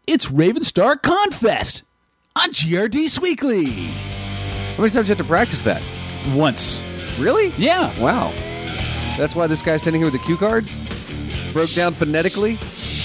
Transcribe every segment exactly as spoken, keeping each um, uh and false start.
It's Ravenstar Confest on G R D Weekly. How many times do you have to practice that? Once. Really? Yeah. Wow. That's why this guy's standing here with the cue cards? Broke down phonetically?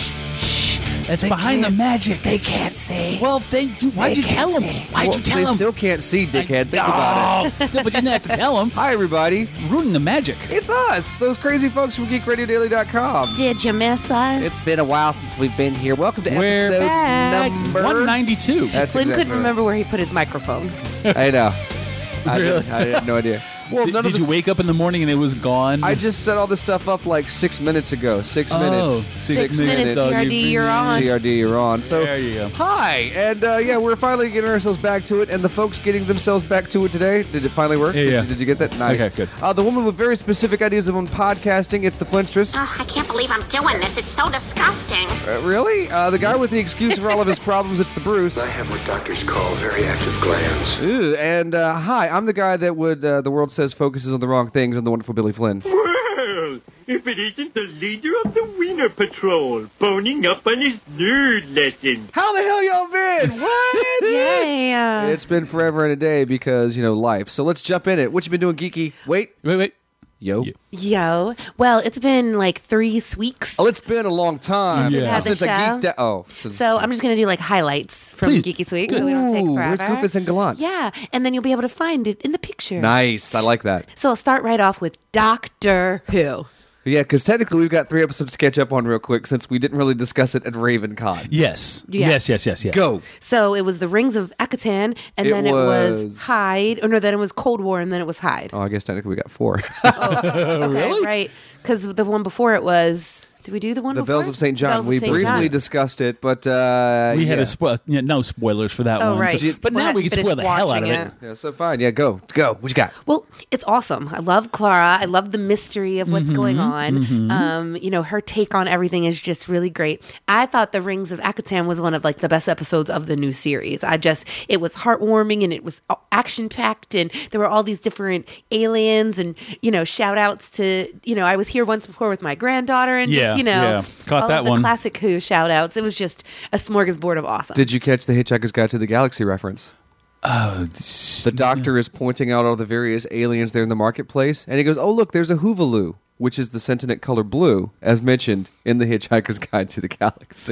That's they behind the magic. They can't see. Well, thank you. Why'd They you tell can't him? see. Why'd well, you tell they him? still can't see, dickhead. Think oh, about it. Still, but you didn't have to tell him. Hi, everybody. Ruining the magic. It's us, those crazy folks from geek radio daily dot com. Did you miss us? It's been a while since we've been here. Welcome to We're episode back. number one ninety-two. That's Flynn exactly couldn't right. remember where he put his microphone. I know. I, Really? did, I had no idea. Well, did none did of you this, wake up in the morning and it was gone? I just set all this stuff up like six minutes ago. Six oh, minutes. Six, Six minutes, dog. G R D, you're on. G R D, you're on. So, There you go. hi, and uh, yeah, we're finally getting ourselves back to it, and the folks getting themselves back to it today. Did it finally work? Yeah, did, yeah. You, did you get that? Nice. Okay, good. Uh, the woman with very specific ideas on podcasting. It's the Flintstress. Oh, I can't believe I'm doing this. It's so disgusting. Uh, really? Uh, the guy with the excuse for all of his problems. It's the Bruce. I have what doctors call very active glands. Ew, and uh, hi, I'm the guy that would uh, the world says focuses on the wrong things. I'm the wonderful Billy Flynn. Well, if it isn't the leader of the Wiener Patrol, boning up on his nerd lesson. How the hell y'all been? What? Yeah. It's been forever and a day because, you know, life. So let's jump in it. What you been doing, geeky? Wait. Wait, wait. Yo. Yo. Yo. Well, it's been like three weeks. Oh, it's been a long time. Since it had the Since I show. geeked out. Oh. Since, So I'm just going to do like highlights from Please. Geeky Sweek so we don't take Ooh, forever. where's Goofus and Gallant? Yeah, and then you'll be able to find it in the picture. Nice. I like that. So I'll start right off with Doctor Who. Yeah, because technically we've got three episodes to catch up on real quick since we didn't really discuss it at RavenCon. Yes. Yeah. Yes, yes, yes, yes. Go. So it was the Rings of Akatan, and It then it was was- Hyde. Or no, then it was Cold War, and then it was Hyde. Oh, I guess technically we got four. Okay, really? right. Because the one before it was... Did we do the one the before? Bells of Saint John. Bells of We Saint briefly John. discussed it, but uh, We had yeah. a spoil. Yeah, no spoilers for that Oh, one. right. So- but Well, now I we can finished spoil the hell out of watching it. it. Yeah, so fine. Yeah, go. Go. What you got? Well, it's awesome. I love Clara. I love the mystery of what's Mm-hmm, going on. Um, you know, her take on everything is just really great. I thought The Rings of Akatan was one of like the best episodes of the new series. I just, it was heartwarming and it was action packed and there were all these different aliens and, you know, shout outs to, you know, I was here once before with my granddaughter and Yeah, just, you know, yeah. Caught all that of the one. classic Who shout outs. It was just a smorgasbord of awesome. Did you catch the Hitchhiker's Guide to the Galaxy reference? Oh, The doctor is pointing out all the various aliens there in the marketplace, and he goes, "Oh, look, there's a Hoovaloo, which is the sentient color blue, as mentioned in the Hitchhiker's Guide to the Galaxy."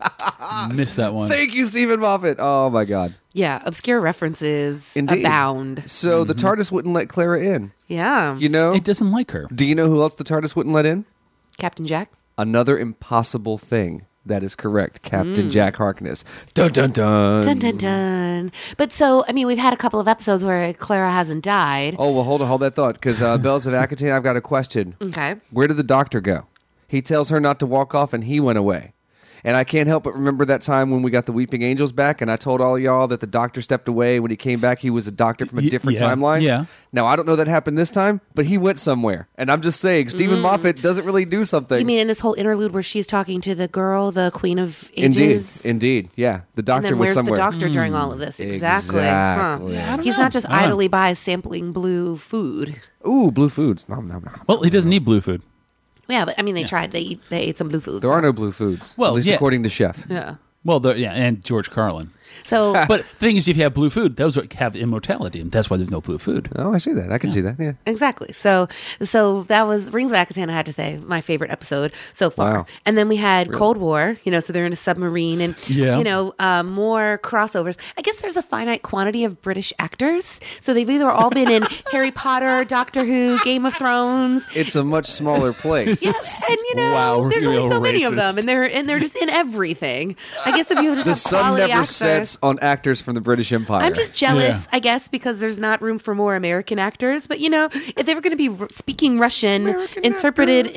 missed that one. Thank you, Stephen Moffat. Oh my God. yeah, obscure references Indeed. abound. So the TARDIS wouldn't let Clara in. Yeah. You know? It doesn't like her. Do you know who else the TARDIS wouldn't let in? Captain Jack. Another impossible thing. That is correct, Captain Jack Harkness. Dun dun dun. Dun dun dun. But so, I mean, we've had a couple of episodes where Clara hasn't died. Oh well, hold on, hold that thought, because uh, Bells of Akatan, I've got a question. Okay. Where did the doctor go? He tells her not to walk off, and he went away. And I can't help but remember that time when we got the Weeping Angels back, and I told all y'all that the doctor stepped away. When he came back, he was a doctor from a Y- different yeah, timeline. yeah. Now, I don't know that happened this time, but he went somewhere. And I'm just saying, Stephen Moffat doesn't really do something. You mean in this whole interlude where she's talking to the girl, the Queen of Indeed. Ages? Indeed. Yeah. The And doctor then was where's somewhere. the doctor during all of this? Exactly. Exactly. Huh. Yeah, I don't He's know. not just I don't know. idly by sampling blue food. Ooh, blue foods. Nom, nom, nom. Well, he doesn't need blue food. Yeah, but I mean, they tried. They eat, they ate some blue foods. There are no blue foods. Well, at least yeah. according to Chef. Yeah. Well, the, yeah, and George Carlin. So, But the thing is, if you have blue food, those are- have immortality, and that's why there's no blue food. Oh, I see that. I can see that. Yeah. exactly. So, so that was Rings of Akatan. I had to say my favorite episode so far. Wow. And then we had Cold War. You know, so they're in a submarine, and Yeah. you know, um, more crossovers. I guess there's a finite quantity of British actors, so they've either all been in Harry Potter, Doctor Who, Game of Thrones. It's a much smaller place. Yes, and you know, Wow, there's real only so many of racist. them, and they're and they're just in everything. I guess if you just The have sun quality never actors, sets on actors from the British Empire. I'm just jealous, Yeah. I guess, because there's not room for more American actors. But you know, if they were going to be r- speaking Russian, interpreted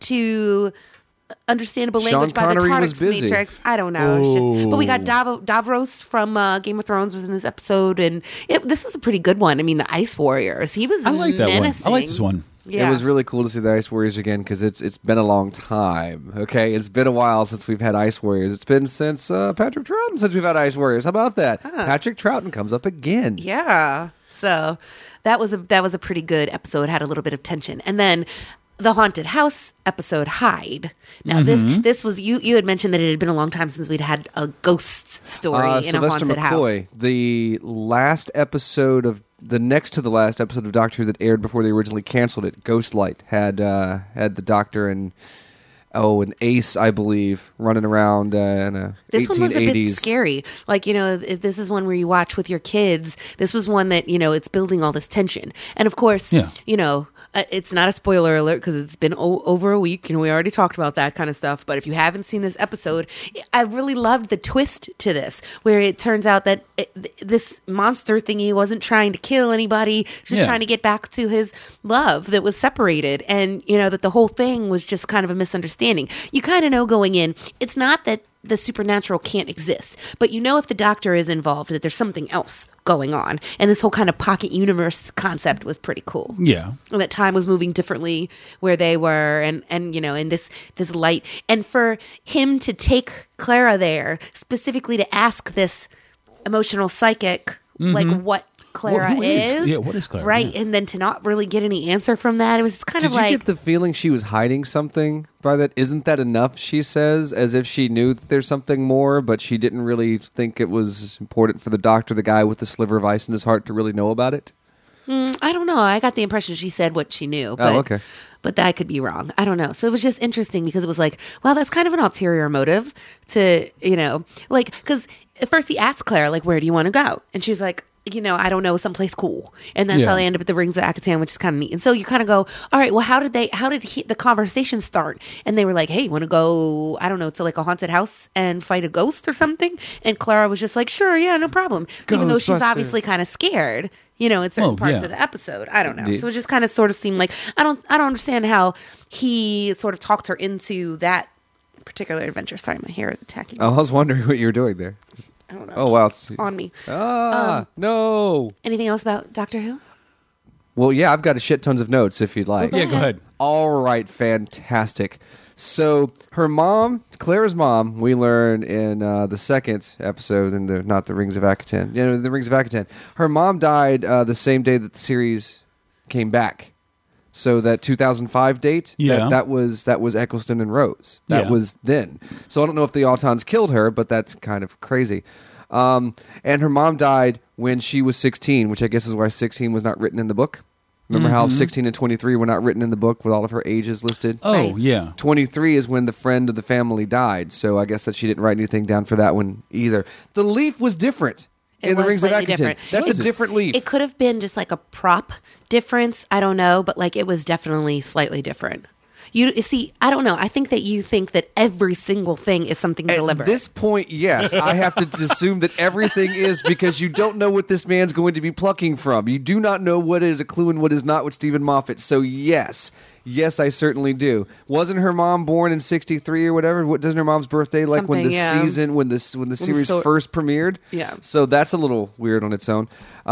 into understandable Sean language by the Connery was Tardic busy. Matrix, I don't know. It's just, but we got Oh. Dav- Davros from uh, Game of Thrones was in this episode, and it, this was a pretty good one. I mean, the Ice Warriors. He was I like that one. menacing. I like this one. Yeah. It was really cool to see the Ice Warriors again because it's it's been a long time. Okay, it's been a while since we've had Ice Warriors. It's been since uh, Patrick Troughton since we've had Ice Warriors. How about that? Patrick Troughton comes up again. Yeah. So that was a that was a pretty good episode. Had a little bit of tension, and then the haunted house episode Hide. Now Mm-hmm. this this was you you had mentioned that it had been a long time since we'd had a ghost story Uh, in Sylvester a haunted McCoy, house. the last episode of the next to the last episode of Doctor Who that aired before they originally canceled it, Ghostlight, had uh, had the Doctor and oh, an Ace, I believe, running around uh, in a This one was a eighteen bit eighties. scary. Like, you know, if this is one where you watch with your kids. This was one that, you know, it's building all this tension. And of course, Yeah. you know, uh, it's not a spoiler alert because it's been o- over a week and we already talked about that kind of stuff. But if you haven't seen this episode, I really loved the twist to this, where it turns out that it, th- this monster thingy wasn't trying to kill anybody, just Yeah. trying to get back to his love that was separated. And, you know, that the whole thing was just kind of a misunderstanding. You kind of know going in, it's not that the supernatural can't exist, but you know if the Doctor is involved that there's something else going on. And this whole kind of pocket universe concept was pretty cool. Yeah. And that time was moving differently where they were, and and you know, and this this light, and for him to take Clara there specifically to ask this emotional psychic like what Clara Well, who is- is. yeah, what is Clara? Right. Yeah. And then to not really get any answer from that. It was kind Did of you like get the feeling she was hiding something by that? Isn't that enough, she says, as if she knew that there's something more, but she didn't really think it was important for the Doctor, the guy with the sliver of ice in his heart, to really know about it? I don't know. I got the impression she said what she knew. But, Oh, okay. But that could be wrong. I don't know. So it was just interesting because it was like, well, that's kind of an ulterior motive to, you know, like, because at first he asked Claire, like, where do you want to go? And she's like, you know, I don't know, someplace cool. And that's Yeah. how they end up at the Rings of Akatan, which is kind of neat. And so you kind of go, all right, well, how did they, how did he, the conversation start? And they were like, hey, you want to go, I don't know, to like a haunted house and fight a ghost or something? And Clara was just like, sure, yeah, no problem. Even though she's Ghostbuster. obviously kind of scared, you know, in certain Oh, parts yeah. of the episode. I don't know. Indeed. So it just kind of sort of seemed like, I don't, I don't understand how he sort of talked her into that particular adventure. Sorry, my hair is attacking me. Oh, I was wondering what you were doing there. I don't know. Oh, wow. it's- On me. Ah, Um, no. Anything else about Doctor Who? Well, yeah, I've got a shit tons of notes if you'd like. Yeah, go ahead. All right, fantastic. So her mom, Clara's mom, we learn in uh, the second episode, in the not the Rings of Akatan, you know, the Rings of Akatan. Her mom died uh, the same day that the series came back. So that two thousand five date, Yeah. that, that was that was Eccleston and Rose. That Yeah. was then. So I don't know if the Autons killed her, but that's kind of crazy. Um, and her mom died when she was sixteen, which I guess is why sixteen was not written in the book. Remember how sixteen and twenty-three were not written in the book with all of her ages listed? Oh, Right. yeah. twenty-three is when the friend of the family died, so I guess that she didn't write anything down for that one either. The leaf was different It in the was Rings of slightly Akatan. different. That's Was a it? different leaf. It could have been just like a prop difference. I don't know, but like it was definitely slightly different. You you see, I don't know. I think that you think that every single thing is something At deliberate. this point, yes, I have to assume that everything is, because you don't know what this man's going to be plucking from. You do not know what is a clue and what is not with Stephen Moffat. So yes, yes, I certainly do. Wasn't her mom born in sixty-three or whatever? What doesn't her mom's birthday like when Something, the yeah. season when this when the the series so- first premiered? Yeah. So that's a little weird on its own.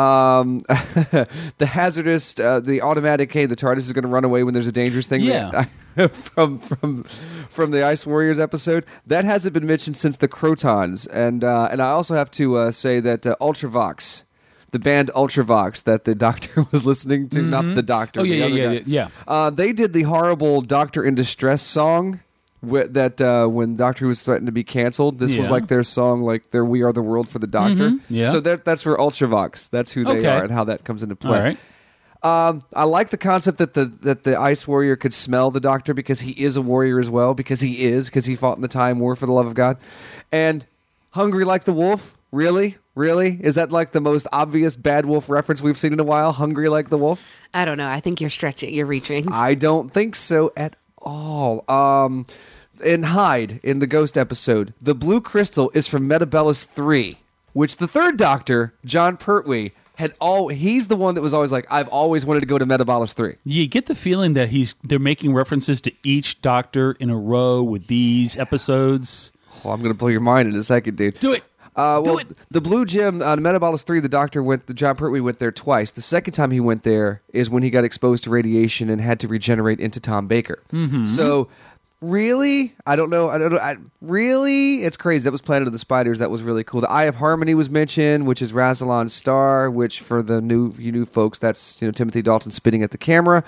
Um, the hazardous, uh, the automatic. Hey, the TARDIS is going to run away when there's a dangerous thing. Yeah. from from from the Ice Warriors episode that hasn't been mentioned since the Crotons, and uh, and I also have to uh, say that uh, Ultravox, the band Ultravox that the Doctor was listening to, not the Doctor, Oh, yeah, the yeah, other yeah, guy. yeah, yeah. Uh, they did the horrible Doctor in Distress song. Wi- that uh, when Doctor Who was threatened to be canceled, this was Yeah. like their song, like their "We Are the World" for the Doctor. yeah. So that that's for Ultravox. That's who they Okay. are and how that comes into play. All right. Um, I like the concept that the that the Ice Warrior could smell the Doctor because he is a warrior as well, because he is, because he fought in the Time War for the love of God. And hungry like the wolf? Really? Really? Is that like the most obvious Bad Wolf reference we've seen in a while? Hungry like the wolf? I don't know. I think you're stretching. You're reaching. I don't think so at all. Um, in Hyde, in the Ghost episode, the blue crystal is from Metabellus three, which the third Doctor, John Pertwee, had all. He's the one that was always like, I've always wanted to go to Metabellus three. You get the feeling that he's they're making references to each Doctor in a row with these episodes. Oh, I'm going to blow your mind in a second, dude. Do it. Uh, well, Do it. the Blue Gem on Metabellus three, the Doctor went. The John Pertwee went there twice. The second time he went there is when he got exposed to radiation and had to regenerate into Tom Baker. Mm-hmm. So Really? I don't know. I don't know. I, really? It's crazy. That was Planet of the Spiders. That was really cool. The Eye of Harmony was mentioned, which is Rassilon's star, which for the new you new folks, that's you know Timothy Dalton spitting at the camera,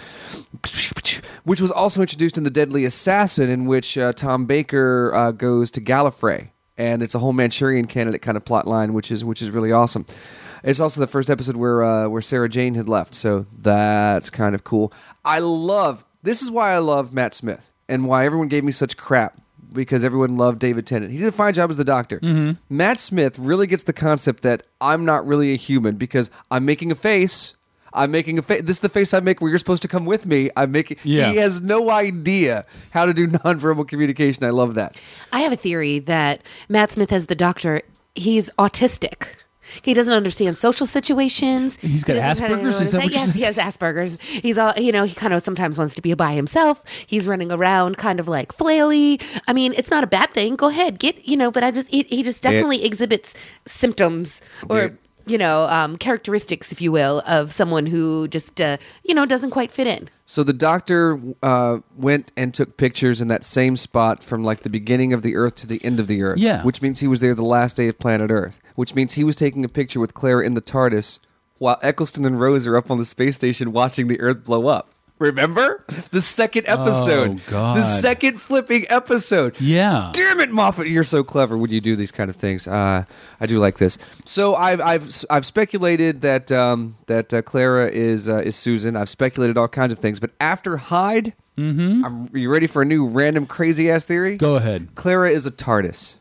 which was also introduced in The Deadly Assassin, in which uh, Tom Baker uh, goes to Gallifrey, and it's a whole Manchurian Candidate kind of plot line, which is which is really awesome. It's also the first episode where uh, where Sarah Jane had left, so that's kind of cool. I love this is why I love Matt Smith. And why everyone gave me such crap, because everyone loved David Tennant. He did a fine job as the Doctor. Mm-hmm. Matt Smith really gets the concept that I'm not really a human because I'm making a face. I'm making a face. This is the face I make where you're supposed to come with me. I'm making. Yeah. He has no idea how to do nonverbal communication. I love that. I have a theory that Matt Smith as the Doctor, he's autistic. He doesn't understand social situations. He's got He doesn't kinda Asperger's? Is that what yes, you he has Asperger's. He's all, you know, he kind of sometimes wants to be by himself. He's running around kind of like flaily. I mean, it's not a bad thing. Go ahead, get, you know, but I just, he, he just definitely exhibits symptoms or, Dude. you know, um, characteristics, if you will, of someone who just, uh, you know, doesn't quite fit in. So the Doctor uh, went and took pictures in that same spot from like the beginning of the Earth to the end of the Earth. Yeah. Which means he was there the last day of planet Earth. Which means he was taking a picture with Clara in the TARDIS while Eccleston and Rose are up on the space station watching the Earth blow up. Remember? The second episode. Oh, God. The second flipping episode. Yeah. Damn it, Moffat, you're so clever when you do these kind of things. Uh, I do like this. So I've I've I've speculated that um, that uh, Clara is uh, is Susan. I've speculated all kinds of things, but after Hyde, mm-hmm. I'm, are you ready for a new random crazy ass theory? Go ahead. Clara is a TARDIS,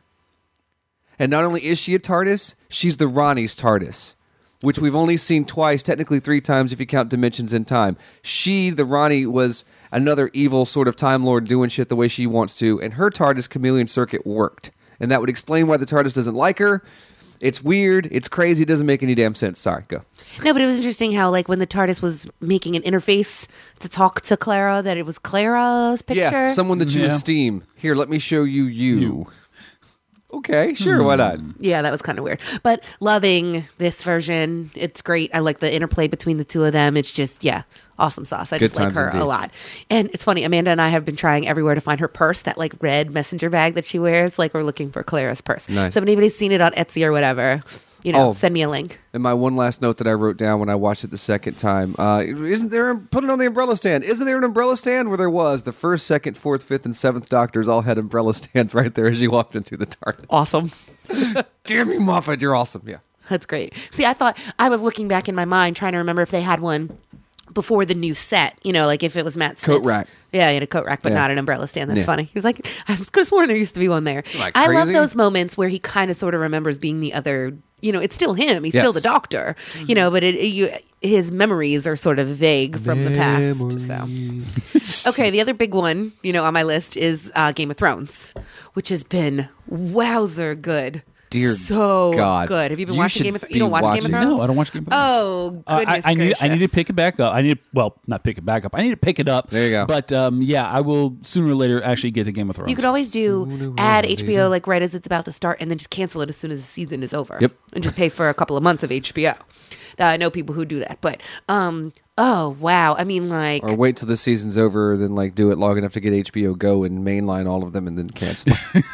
and not only is she a TARDIS, she's the Ronnie's TARDIS, which we've only seen twice, technically three times if you count Dimensions in Time. She, the Ronnie, was another evil sort of Time Lord doing shit the way she wants to, and her TARDIS chameleon circuit worked. And that would explain why the TARDIS doesn't like her. It's weird. It's crazy. It doesn't make any damn sense. Sorry, go. No, but it was interesting how, like, when the TARDIS was making an interface to talk to Clara, that it was Clara's picture. Yeah, someone that you Yeah. esteem. Here, let me show you you. You. Okay, sure, why not? Yeah, that was kind of weird. But loving this version. It's great. I like the interplay between the two of them. It's just, yeah, awesome sauce. I Good just like times her indeed. a lot. And it's funny, Amanda and I have been trying everywhere to find her purse, that like red messenger bag that she wears. Like we're looking for Clara's purse. Nice. So if anybody's seen it on Etsy or whatever, you know, Oh. send me a link. And my one last note that I wrote down when I watched it the second time, uh, isn't there, put it on the umbrella stand. Isn't there an umbrella stand? Where there was. The first, second, fourth, fifth, and seventh Doctors all had umbrella stands right there as you walked into the TARDIS. Awesome. Dear me, Moffat, you're awesome. Yeah. That's great. See, I thought I was looking back in my mind trying to remember if they had one before the new set. You know, like if it was Matt Smith's. Coat rack. Yeah, he had a coat rack, but Yeah. not an umbrella stand. That's Yeah. funny. He was like, I was could have sworn there used to be one there. Am I I love crazy? those moments where he kind of sort of remembers being the other. You know, it's still him. He's still Yes. the Doctor. You know, but it, you, his memories are sort of vague from the past. So, okay, the other big one, you know, on my list is uh, Game of Thrones, which has been wowzer good. Dear so God. good. Have you been You watching should Game of Thrones? be You don't watch Game of watching- Thrones? No, I don't watch Game of Thrones. Oh, Uh, goodness I, I need gracious. I need to pick it back up. I need well, not pick it back up. I need to pick it up. There you go. But um, yeah, I will sooner or later actually get to Game of Thrones. You could always do add H B O like right as it's about to start, and then just cancel it as soon as the season is over. Yep. And just pay for a couple of months of H B O. Now, I know people who do that, but um, oh wow, I mean like Or wait till the season's over, then like do it long enough to get H B O Go and mainline all of them, and then cancel.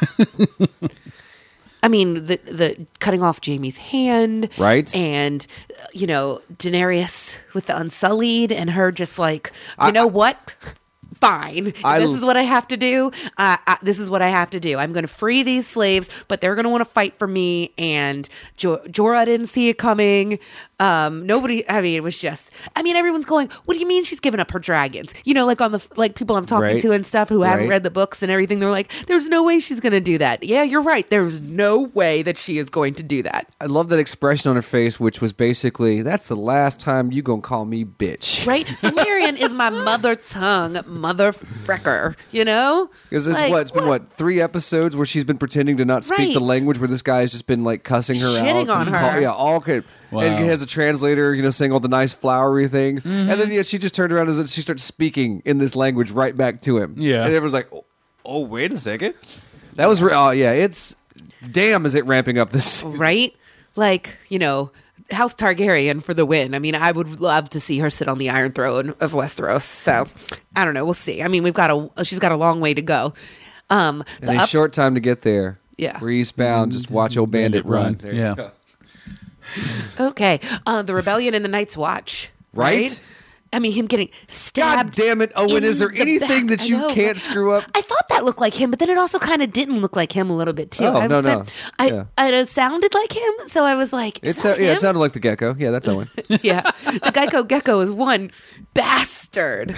I mean the the cutting off Jamie's hand, Right. And uh, you know Daenerys with the Unsullied, and her just like you I- know what. Fine. If I- this is what I have to do. Uh, I, this is what I have to do. I'm going to free these slaves, but they're going to want to fight for me. And jo- Jorah didn't see it coming. Um, nobody. I mean, it was just. I mean, everyone's going. What do you mean she's giving up her dragons? You know, like on the like people I'm talking Right. to and stuff who haven't Right. read the books and everything. They're like, "There's no way she's going to do that." Yeah, you're right. There's no way that she is going to do that. I love that expression on her face, which was basically, "That's the last time you gonna call me bitch." Right? Valerian is my mother tongue, mother frecker. You know, Because it's Like, what it's been what three episodes where she's been pretending to not speak Right. the language, where this guy has just been like cussing her Shitting out, on and her. yeah, all good. Wow. And he has a translator, you know, saying all the nice flowery things, Mm-hmm. and then yeah, she just turned around and she starts speaking in this language right back to him. Yeah. and everyone's like, "Oh, oh wait a second, that was re- oh yeah, it's damn, is it ramping up this?" right? Like, you know, House Targaryen for the win. I mean, I would love to see her sit on the Iron Throne of Westeros. So I don't know. We'll see. I mean, we've got a she's got a long way to go. Um, the And a up- short time to get there. Yeah. We're eastbound. Just watch old Bandit, Bandit run. run. There you Yeah. go. Okay, uh, the rebellion and the Night's Watch. Right? I mean, him getting God stabbed. damn it, Owen! in Is there the anything back. that I you know. can't screw up? I thought that looked like him, but then it also kind of didn't look like him a little bit too. Oh, I no, was no. kind- I, Yeah. I, it sounded like him, so I was like, is It's that uh, yeah, him? it sounded like the gecko. Yeah, that's Owen. Yeah, the Geico Gecko is one bastard.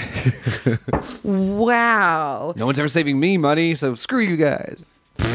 Wow. No one's ever saving me money, so screw you guys.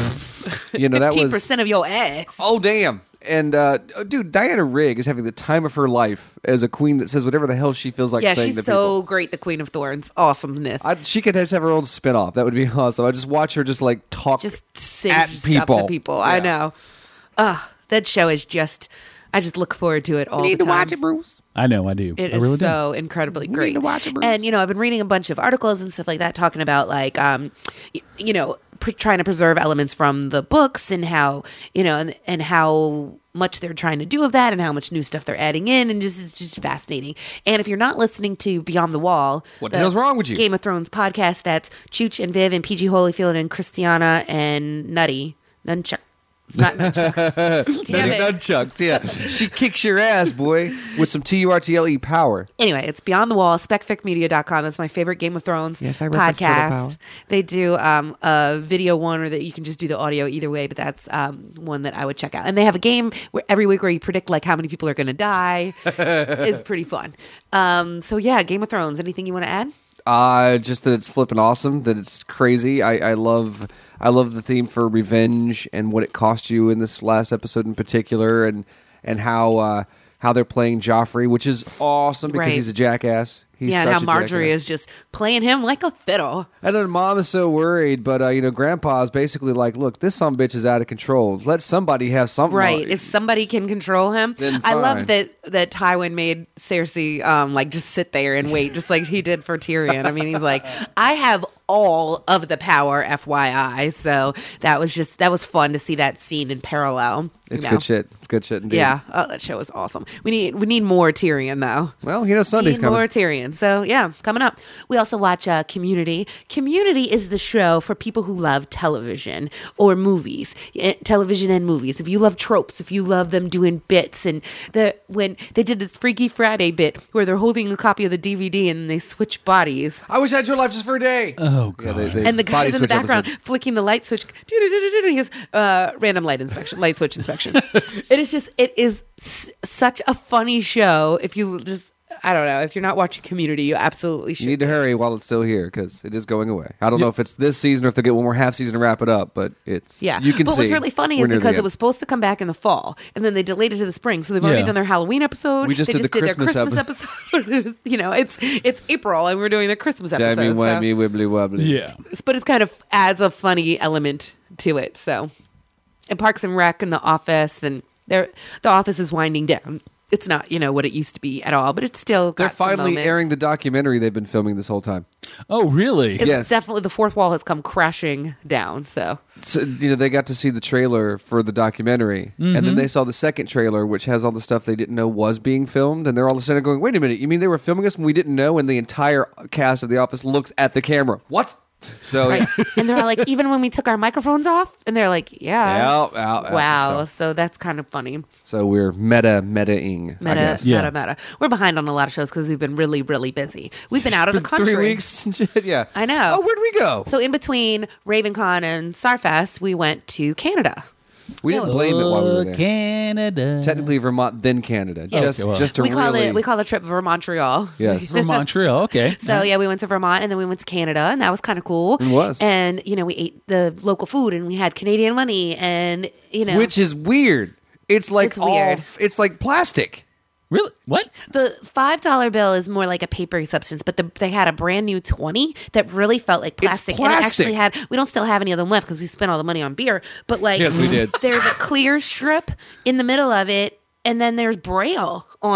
You know that Fifteen was. percent of your ass. Oh damn! And uh, dude, Diana Rigg is having the time of her life as a queen that says whatever the hell she feels like Yeah, saying she's to so people. great. The Queen of Thorns, awesomeness. I, she could just have her own spinoff. That would be awesome. I just watch her just like talk just say at stuff people. to people. I Yeah. know. Ugh, that show is just. I just look forward to it all the time. Bruce. I know, I do. It I is really do. so incredibly great. need to watch it, Bruce. And you know, I've been reading a bunch of articles and stuff like that, talking about like, um, y- you know, pr- trying to preserve elements from the books and how you know, and, and how much they're trying to do of that, and how much new stuff they're adding in, and just it's just fascinating. And if you're not listening to Beyond the Wall, What the hell's wrong with you? Game of Thrones podcast. That's Chooch and Viv and P G Holyfield and Christiana and Nutty Nunchuck. It's not Nunchucks. Damn it. Nunchucks, yeah. She kicks your ass, boy, with some T U R T L E power. Anyway, it's Beyond the Wall, spec fic media dot com. That's my favorite Game of Thrones Yes, I referenced Turtle Power. podcast. They do um, a video one, or that you can just do the audio either way, but that's um, one that I would check out. And they have a game where every week where you predict like how many people are going to die. It's pretty fun. Um, so yeah, Game of Thrones. Anything you want to add? Uh, just that it's flipping awesome, that it's crazy. I, I love I love the theme for revenge and what it cost you in this last episode in particular, and and how uh, how they're playing Joffrey, which is awesome because Right. he's a jackass. He's yeah, and such how a Marjorie jackass. is just playing him like a fiddle. And then mom is so worried, but uh, you know, grandpa's basically like, "Look, this son of a bitch is out of control. Let somebody have something." Right. on- If somebody can control him. Then I fine. love that that Tywin made Cersei um like just sit there and wait, just like he did for Tyrion. I mean, he's like, I have all of the power, F Y I. So that was just that was fun to see that scene in parallel. you It's know. good shit. It's good shit indeed. Yeah. Oh, that show was awesome. We need we need more Tyrion though. Well, you know, Sunday's Need coming. more Tyrion. So yeah, coming up. We also watch uh, Community. Community is the show for people who love television or movies, eh, television and movies. If you love tropes, if you love them doing bits, and the when they did this Freaky Friday bit where they're holding a copy of the D V D and they switch bodies. I wish I had your life just for a day. Oh, Yeah, God. they- they And the body guys in the switch background episode. flicking the light switch. doo-doo-doo-doo-doo, He goes, uh, random light inspection, light switch inspection. It is just, it is s- such a funny show. If you just, I don't know, if you're not watching Community, you absolutely should. You need to hurry while it's still here because it is going away. I don't know if it's this season or if they get one more half season to wrap it up, but it's Yeah, You can but see. what's really funny we're is near the because it end. was supposed to come back in the fall, and then they delayed it to the spring. So they've already Yeah. done their Halloween episode. We just they did the their Christmas Christmas episode. You know, it's it's April, and we're doing the Christmas episode. Timey so- wimey wibbly wobbly. Yeah. but it's kind of adds a funny element to it. So, and Parks and Rec and The Office, and they're, The Office is winding down. It's not, you know, what it used to be at all, but it's still. They're got some finally moments. airing the documentary they've been filming this whole time. Oh, really? It's Yes. definitely the fourth wall has come crashing down. So So, you know, they got to see the trailer for the documentary, and Mm-hmm. then they saw the second trailer, which has all the stuff they didn't know was being filmed, and they're all of a sudden going, "Wait a minute, you mean they were filming us when we didn't know?" And the entire cast of The Office looked at the camera. What? So, right, and they're all like, even when we took our microphones off, and they're like, yeah, Ow, ow, ow. wow. So, So that's kind of funny. so we're meta meta-ing, I Meta, guess. Yeah. meta, meta. We're behind on a lot of shows because we've been really, really busy. We've been out of the For country. Three weeks and shit, yeah. I know. Oh, where'd we go? So in between RavenCon and Starfest, we went to Canada. we didn't blame it while we were there. Canada. Technically Vermont, then Canada. Just, Okay, well. just to we call really... it we call the trip Vermontreal. Yes. From Montreal. Okay. So yeah, we went to Vermont and then we went to Canada, and that was kind of cool. It was. And you know, we ate the local food and we had Canadian money, and you know, Which is weird. It's like It's all... weird. It's like plastic. Really? What? the five dollar bill is more like a papery substance, but the, they had a brand new twenty that really felt like plastic. And it plastic. actually had, we don't still have any of them left because we spent all the money on beer, but like, Yes, we did. There's a clear strip in the middle of it, and then there's Braille on it.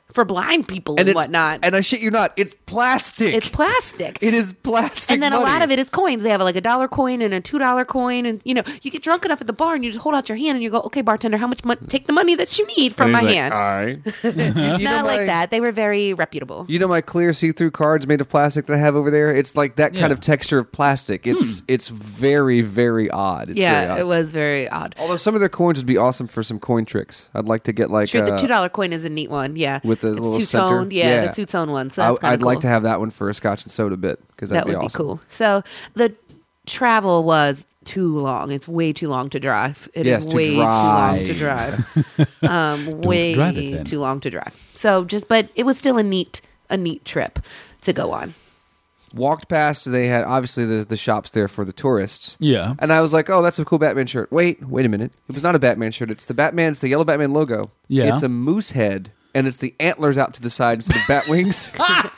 for blind people and, and it's, whatnot. And I shit you not, it's plastic. It's plastic. It is plastic. And then money. a lot of it is coins. They have like a dollar coin and a two dollar coin, and you know you get drunk enough at the bar, and you just hold out your hand, and you go, "Okay, bartender, how much money? Take the money that you need from And my he's like, hand." All right. Not my, like that. They were very reputable. You know my clear see-through cards made of plastic that I have over there? It's like that Yeah. kind of texture of plastic. It's it's very, very odd. It's very yeah, odd. it was very odd. Although some of their coins would be awesome for some coin tricks. I'd like to get like Sure, the uh, two dollar coin is a neat one. Yeah, with the it's little two-toned. center. Yeah, Yeah. the two tone one. So I, that's kinda I'd like cool. to have that one for a Scotch and soda bit because That that'd would be be awesome. cool. So the travel was too long. It's way too long to drive. It is Yes, to way too long to drive. drive. um, way drive it then. too long to drive. So just, but it was still a neat, a neat trip to go on. Walked past, they had obviously the the shops there for the tourists. Yeah. And I was like, oh, that's a cool Batman shirt. Wait, wait a minute. It was not a Batman shirt. It's the Batman, it's the yellow Batman logo. Yeah. It's a moose head, and it's the antlers out to the side instead of bat wings.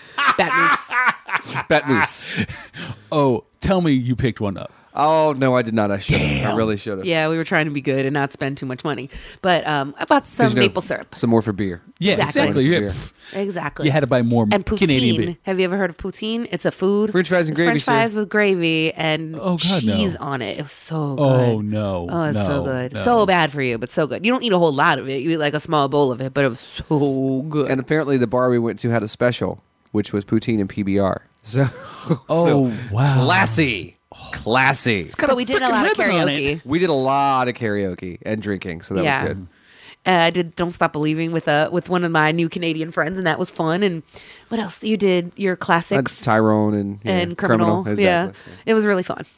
Batman. Bat moose. Oh, tell me you picked one up. Oh, no, I did not. I should have. I really should have. Yeah, we were trying to be good and not spend too much money. But um, I bought some You know, maple syrup. Some more for beer. Yeah, Exactly. exactly. Yeah. Beer. Pff, Exactly. You had to buy more and Canadian poutine. beer. Have you ever heard of poutine? It's a food. French fries and It's gravy, French sir. fries with gravy and Oh, God, no. cheese on it. It was so good. Oh, no. Oh, it's no, so good. no. So bad for you, but so good. You don't eat a whole lot of it. You eat like a small bowl of it, but it was so good. And apparently the bar we went to had a special, which was poutine and P B R. So, Oh, so wow. classy. Classy. but we did a lot of ribbon on karaoke. We did a lot of karaoke and drinking, so that Yeah. was good. Uh, I did "Don't Stop Believing" with uh, with one of my new Canadian friends, and that was fun. And what else? You did your Uh, classics Tyrone and, yeah, and Criminal. Exactly. Yeah, it was really fun.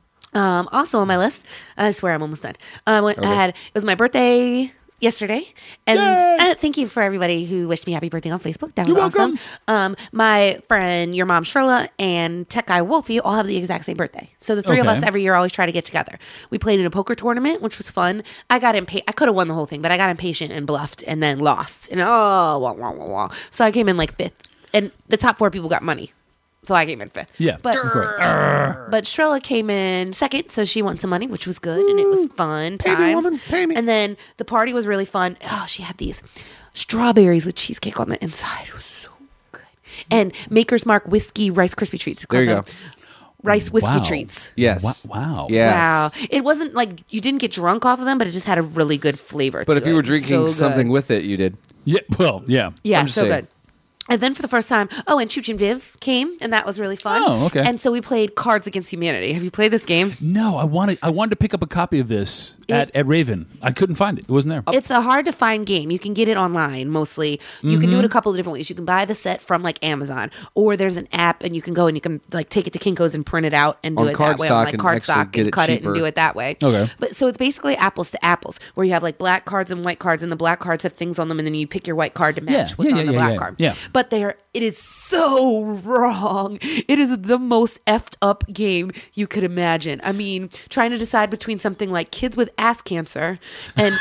Um, also on my list, I swear I'm almost done. Um, I had it was my birthday yesterday, and uh, thank you for everybody who wished me happy birthday on Facebook. That was You're awesome. welcome. Um, my friend, your mom Sherla, and Tech Guy Wolfie all have the exact same birthday. So the three of Okay. us every year always try to get together. We played in a poker tournament, which was fun. I got impatient. I could have won the whole thing, but I got impatient and bluffed, and then lost. And oh, wah, wah, wah, wah. So I came in like fifth, and the top four people got money. So I came in fifth. Yeah, but of course. but Shrella came in second, so she won some money, which was good, and it was fun Pay me, times. woman, pay me. And then the party was really fun. Oh, she had these strawberries with cheesecake on the inside. It was so good. And Maker's Mark whiskey Rice Krispie treats. There you Called go. them Rice whiskey Wow. treats. Yes. Wa- Wow. Yes. Wow. It wasn't like you didn't get drunk off of them, but it just had a really good flavor. But to if you it. were drinking So good. something with it, you did. Yeah. Well, yeah. Yeah, I'm just so saying. good. And then for the first time, oh, and Chooch and Viv came, and that was really fun. Oh, okay. And so we played Cards Against Humanity. Have you played this game? No, I wanted I wanted to pick up a copy of this at, at Raven. I couldn't find it. It wasn't there. It's a hard to find game. You can get it online mostly. You can do Mm-hmm. it a couple of different ways. You can buy the set from like Amazon, or there's an app and you can go and you can like take it to Kinko's and print it out and do On it that way cardstock on like and cardstock actually and get it cut it cheaper. and do it that way. Okay. But so it's basically apples to apples, where you have like black cards and white cards, and the black cards have things on them, and then you pick your white card to match Yeah, what's yeah, on the yeah, black yeah, card. yeah. But they're it is so wrong. It is the most effed up game you could imagine. I mean, trying to decide between something like kids with ass cancer and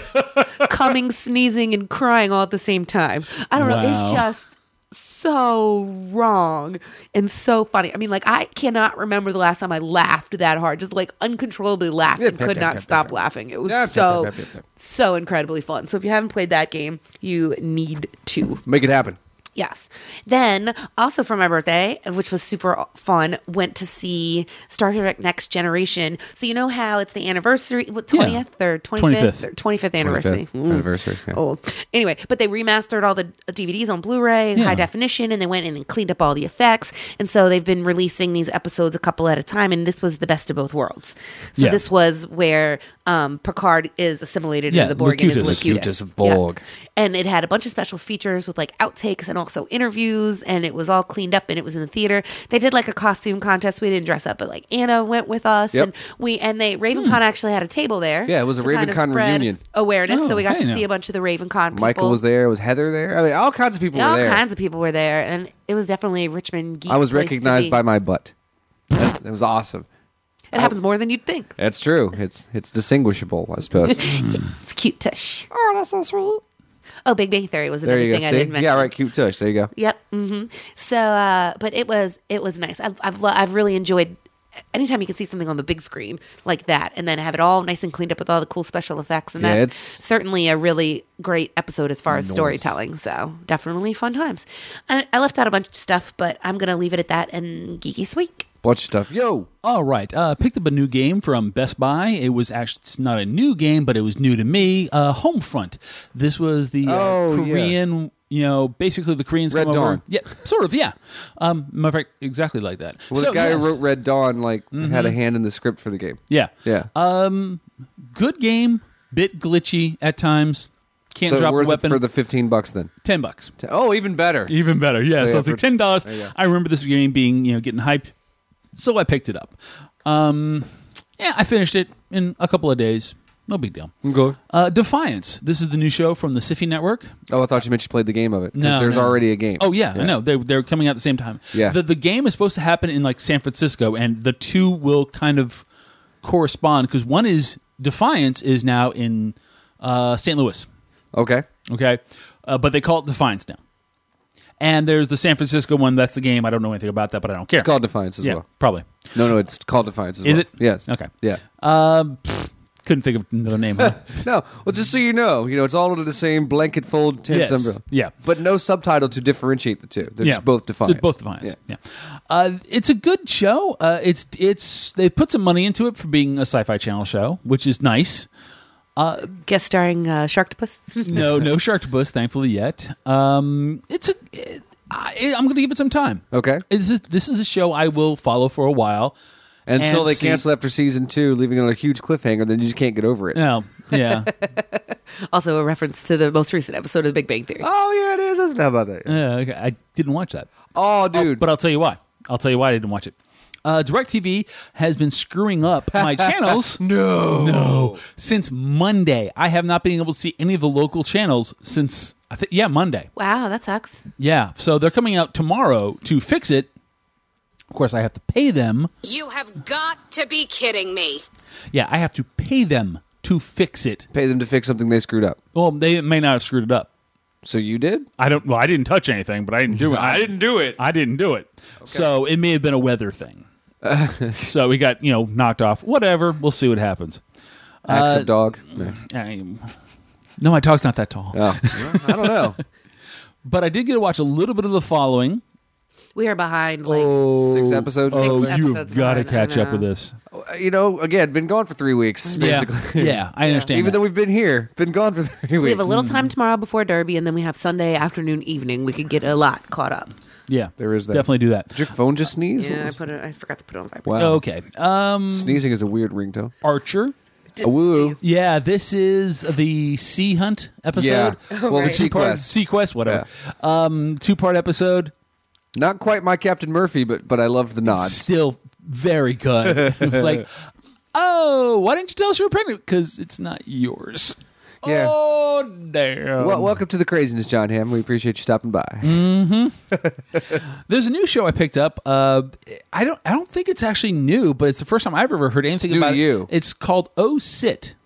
coming, sneezing, and crying all at the same time. I don't know. It's Wow. just so wrong and so funny. I mean, like, I cannot remember the last time I laughed that hard, just like uncontrollably laughed and could not stop laughing. It was Yeah, so, yep, yep, yep, yep. so incredibly fun. So if you haven't played that game, you need to. Make it happen. Yes. Then, also for my birthday, which was super fun, went to see Star Trek Next Generation. So you know how it's the anniversary, what, twentieth or twenty-fifth? twenty-fifth. Or twenty-fifth anniversary. twenty-fifth anniversary, yeah. Old. Anyway, but they remastered all the D V Ds on Blu-ray, Yeah. high definition, and they went in and cleaned up all the effects. And so they've been releasing these episodes a couple at a time, and this was the best of both worlds. So Yeah. this was where um, Picard is assimilated Yeah, into the Borg and is Locutus. Locutus. Locutus Borg. Yeah. And it had a bunch of special features with like outtakes and also interviews, and it was all cleaned up and it was in the theater. They did like a costume contest. We didn't dress up, but like Anna went with us, Yep. and we and they RavenCon actually had a table there. Yeah, it was a to kind of RavenCon spread reunion. awareness. Oh, so we got hey, to now. see a bunch of the RavenCon people. Michael was there. Was Heather there? I mean, all kinds of people All were there. kinds of people were there, and it was definitely a Richmond geek. I was place to recognized be. by my butt. That, that was awesome. It happens more than you'd think. That's true. It's it's distinguishable, I suppose. It's cute tush. oh, that's so sweet. Oh, Big Bang Theory was There another you go. thing I See? didn't mention. Yeah, right. Cute tush. There you go. Yep. hmm So, uh, but it was it was nice. I've I've, lo- I've really enjoyed anytime you can see something on the big screen like that, and then have it all nice and cleaned up with all the cool special effects, and Yeah, that's it's- certainly a really great episode as far as storytelling. So definitely fun times. I, I left out a bunch of stuff, but I'm gonna leave it at that. And Geeky Sweek. Bunch of stuff. Yo. All right. Uh, picked up a new game from Best Buy. It was actually it's not a new game, but it was new to me. Uh, Homefront. This was the uh, Oh, yeah. Korean, you know, basically the Koreans Red come over. Dawn. Yeah, sort of, yeah. Um, matter of fact, exactly like that. Well, So, the guy yes. who wrote Red Dawn like had a hand in the script for the game. Yeah. Yeah. Um, good game, bit glitchy at times. Can't so drop a worth it weapon. for the fifteen bucks then. ten bucks. Oh, even better. Even better, yeah. So, So, yeah, it's like for- ten dollars. There you go. I remember this game being, you know, getting hyped, so I picked it up. Um, yeah, I finished it in a couple of days. No big deal. Okay. Uh, Defiance. This is the new show from the Syfy Network. Oh, I thought you meant you played the game of it. Because No, there's no. already a game. Oh yeah, I know. They're they're coming out at the same time. Yeah. The the game is supposed to happen in like San Francisco, and the two will kind of correspond because one is Defiance is now in uh, Saint Louis. Okay. Okay, uh, but they call it Defiance now. And there's the San Francisco one. That's the game. I don't know anything about that, but I don't care. It's called Defiance as yeah, well. probably. No, no, it's called Defiance as Is well. it? Yes. Okay. Yeah. Um, pfft, couldn't think of another name. Huh? No, well, just so you know, you know, it's all under the same blanket fold tent Yes. umbrella. Yeah. But no subtitle to differentiate the two. They're yeah, just both Defiance. They're both Defiance. Yeah. Yeah, uh, it's a good show. Uh, it's it's they put some money into it for being a Sci-Fi Channel show, which is nice. Guest starring uh, Sharktopus. No, no Sharktopus, thankfully yet. Um, it's a. It, I, I'm going to give it some time. Okay. It's a, this is a show I will follow for a while. Until and they see- cancel after season two, leaving it on a huge cliffhanger, then you just can't get over it. No, yeah, Also a reference to the most recent episode of The Big Bang Theory. Oh, yeah, it is. I don't know about that. yeah. Okay. I didn't watch that. Oh, dude. But I'll tell you why. I'll tell you why I didn't watch it. Uh, DirecTV has been screwing up my channels. no. No, since Monday. I have not been able to see any of the local channels since I think yeah Monday. Wow, that sucks. Yeah, so they're coming out tomorrow to fix it. Of course, I have to pay them. You have got to be kidding me. Yeah, I have to pay them to fix it. Pay them to fix something they screwed up. Well, they may not have screwed it up. So you did? I don't. Well, I didn't touch anything, but I didn't do it. I didn't do it. I didn't do it. So it may have been a weather thing. So we got you know knocked off. Whatever. We'll see what happens. Axe Uh, of dog? No. I, no, my dog's not that tall. Oh. Well, I don't know. But I did get to watch a little bit of the following. We are behind. Like, Six episodes? Oh, Six you've episodes got to behind, I catch up know. with this. You know, again, been gone for three weeks, basically. Yeah, yeah, I understand. Even that. though we've been here, been gone for three weeks. we have a little time tomorrow before Derby, and then we have Sunday afternoon, evening. We could get a lot caught up. yeah, There is that. Definitely do that. Did your phone just sneeze? What Yeah, I was- put it. I forgot to put it on vibrate. Wow. Okay. Um, Sneezing is a weird ringtone. Archer. A woo. Yeah, this is the Sea Hunt episode. Yeah. Well, the right. Sequest. Sequest, whatever. Um, two part episode. Not quite my Captain Murphy, but but I loved the nods. Still very good. It was like, oh, why didn't you tell us you were pregnant? Because it's not yours. Yeah. Oh, damn. Well, welcome to the craziness, John Hamm. We appreciate you stopping by. There's a new show I picked up. Uh, I don't. I don't think it's actually new, but it's the first time I've ever heard anything new about to it. you. It's called Oh Sit.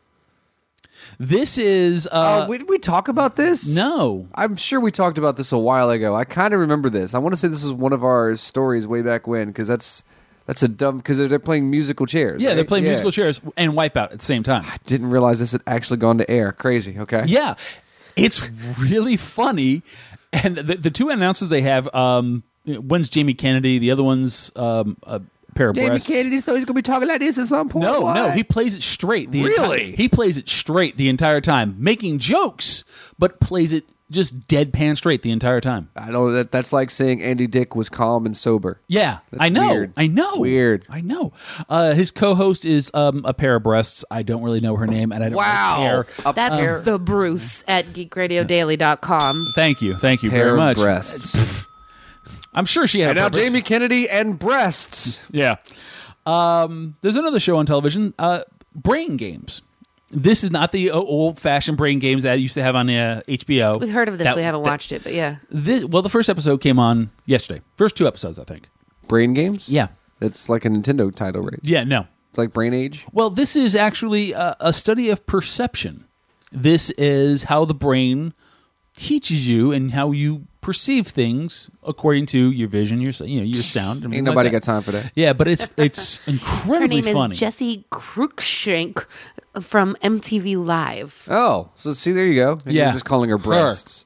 This is. Uh, Uh, did we talk about this? no. I'm sure we talked about this a while ago. I kind of remember this. I want to say this is one of our stories way back when, because that's that's a dumb because they're, they're playing musical chairs. Yeah, right? they're playing Yeah. musical chairs and Wipeout at the same time. Didn't realize this had actually gone to air. Crazy. Okay. Yeah, it's really funny, and the, the two announcers they have. Um, one's Jamie Kennedy, the other one's um, a pair of breasts. so he's gonna be talking like this at some point. No, Why? no, he plays it straight. The Really? entire, he plays it straight the entire time, making jokes, but plays it just deadpan straight the entire time. I know that that's like saying Andy Dick was calm and sober. Yeah, That's I know. weird. I know. Weird. I know. Uh, his co-host is um, a pair of breasts. I don't really know her name, and I don't Wow. really care. A That's pair, the Bruce at geek radio daily dot com. Thank you. Thank you pair very of much. breasts. I'm sure she had And a now purpose. Jamie Kennedy and breasts. Yeah. Um, there's another show on television, uh, Brain Games. This is not the old-fashioned brain games that I used to have on uh, H B O. We've heard of this. That- we haven't that- watched it, but yeah. This, well, the first episode came on yesterday. First two episodes, I think. Brain games? Yeah. It's like a Nintendo title, right? Yeah, no. It's like Brain Age. Well, this is actually a, a study of perception. This is how the brain teaches you and how you perceive things according to your vision, your you know your sound. Ain't nobody like got time for that. Yeah, but it's it's incredibly Her name funny. is Jessie Cruikshank from M T V Live. Oh, so see, there you go. And Yeah. You're just calling her breasts.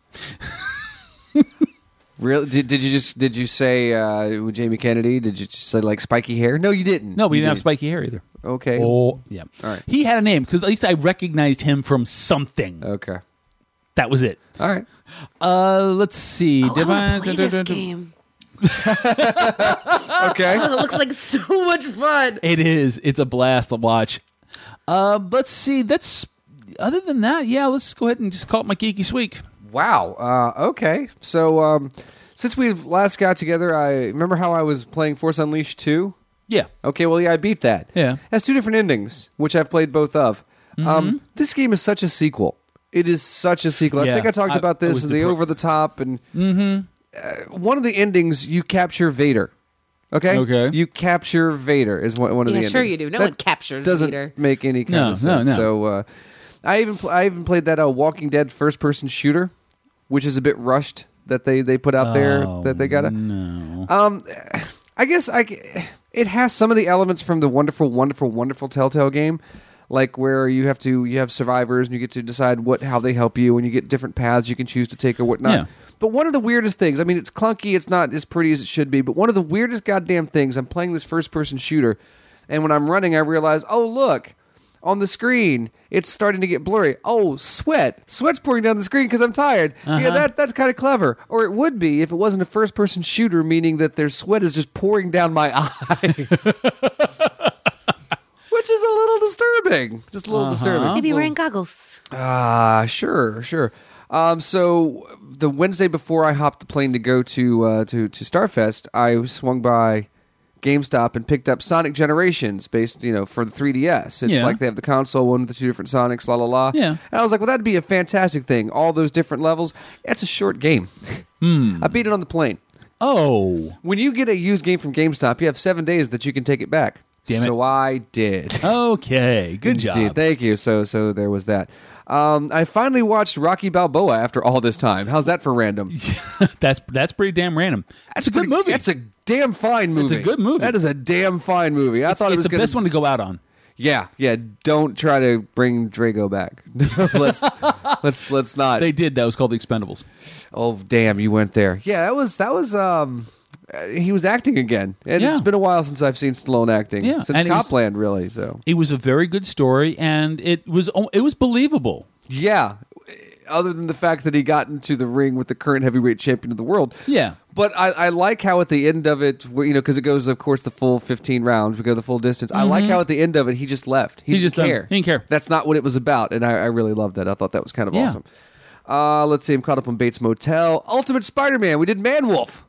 Really? Did, did you just did you say uh, with Jamie Kennedy? Did you just say like spiky hair? No, you didn't. No, we You didn't have spiky hair either. Okay. Oh, yeah. All right. He had a name because at least I recognized him from something. Okay. That was it. All right. Uh, let's see. Oh, I want Divine- to play this game. Okay. Oh, it looks like so much fun. It is. It's a blast to watch. Uh, let's see. That's other than that. Yeah, let's go ahead and just call it my geeky week. Wow. Uh, okay. So um, since we last got together, I remember how I was playing Force Unleashed two. Yeah. Okay. Well, yeah, I beat that. Yeah. It has two different endings, which I've played both of. Mm-hmm. Um, this game is such a sequel. It is such a sequel. Yeah. I think I talked I- about I this was in the depre- over the top and uh, one of the endings you capture Vader. Okay. Okay. You capture Vader is one, one of Yeah, the endings. sure you do. No That one captures doesn't Vader. make any kind No, of sense. no, no. So uh, I even pl- I even played that uh, Walking Dead first person shooter, which is a bit rushed that they, they put out there Oh, that they got to. No. Um, I guess I c- it has some of the elements from the wonderful, wonderful, wonderful Telltale game, like where you have to you have survivors and you get to decide what how they help you, and you get different paths you can choose to take or whatnot. Yeah. But one of the weirdest things, I mean, it's clunky, it's not as pretty as it should be, but one of the weirdest goddamn things, I'm playing this first person shooter, and when I'm running, I realize, oh look. On the screen, it's starting to get blurry. Oh, sweat. Sweat's pouring down the screen because I'm tired. Uh-huh. Yeah, that that's kind of clever. Or it would be if it wasn't a first-person shooter, meaning that their sweat is just pouring down my eyes. Which is a little disturbing. Just a little Uh-huh. disturbing. Maybe you're Little- wearing goggles. Ah, sure, sure. Um, so the Wednesday before I hopped the plane to go to uh, to to Starfest, I swung by GameStop and picked up Sonic Generations, based you know for the three D S. It's Yeah. like they have the console one with the two different Sonics, la la la. Yeah. And I was like, well, that'd be a fantastic thing. All those different levels. It's a short game. I beat it on the plane. Oh. When you get a used game from GameStop, you have seven days that you can take it back. Damn it. So I did. Okay. Good Indeed. job. Thank you. So so there was that. Um, I finally watched Rocky Balboa after all this time. How's that for random? that's that's pretty damn random. That's a good pretty- movie. That's a damn fine movie. It's a good movie. That is a damn fine movie. I it's, thought it it's was the gonna, best one to go out on. Yeah, yeah. Don't try to bring Drago back. let's let's let's not. They did. That was called The Expendables. oh damn, you went there. Yeah, that was that was. Um, uh, he was acting again, and Yeah. it's been a while since I've seen Stallone acting. Yeah, since and it was- Copland, really. So It was a very good story, and it was it was believable. yeah. Other than the fact that he got into the ring with the current heavyweight champion of the world. Yeah. But I, I like how at the end of it, where, you know, because it goes, of course, the full fifteen rounds. We go the full distance. I like how at the end of it, he just left. He, He didn't just done- care. he didn't care. That's not what it was about, and I, I really loved that. I thought that was kind of Yeah. awesome. Uh, let's see. I'm caught up on Bates Motel. Ultimate Spider-Man. We did Man Wolf.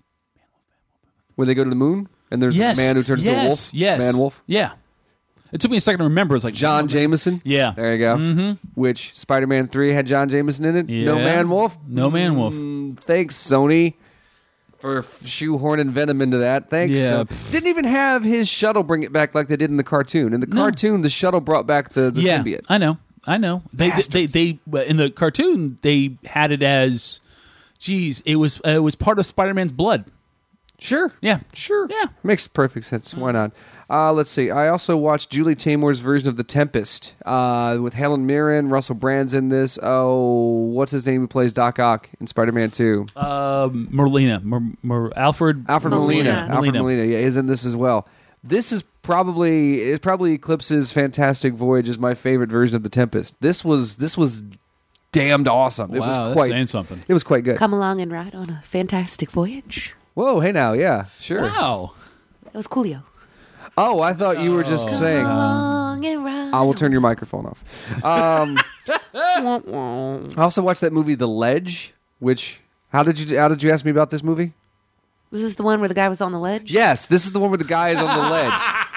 When they go to the moon, and there's Yes. a man who turns yes. into a wolf. Yes. Man Wolf. Yeah. It took me a second to remember. It's like John Jameson. Yeah. There you go. Mm-hmm. Which Spider-Man three had John Jameson in it. No Yeah. Man Wolf. No Man Wolf. Mm, thanks, Sony, for shoehorning Venom into that. Thanks. Yeah. Uh, didn't even have his shuttle bring it back like they did in the cartoon. In the No. cartoon, the shuttle brought back the, the yeah, symbiote. I know. I know. They, they, Bastards. they, they, in the cartoon, they had it as, geez, it was, uh, it was part of Spider-Man's blood. Sure. Yeah. Sure. Yeah. Makes perfect sense. Why not? Uh, let's see. I also watched Julie Taymor's version of The Tempest uh, with Helen Mirren. Russell Brand's in this. Oh, what's his name who plays Doc Ock in Spider-Man two? Um, Merlina, Mer, Mer, Alfred, Alfred Molina. Molina. Alfred Molina. Yeah, is in this as well. This is probably it probably eclipses Fantastic Voyage as my favorite version of The Tempest. This was this was damned awesome. It Wow, was that's quite saying something. It was quite good. Come along and ride on a fantastic voyage. Whoa, hey now, yeah, sure. Wow. That was Coolio. Oh, I thought you were just saying. Come along and ride. I will turn your microphone off. Um, Wah, wah. I also watched that movie The Ledge, which how did you how did you ask me about this movie? Was this the one where the guy was on the ledge? Yes, this is the one where the guy is on the ledge.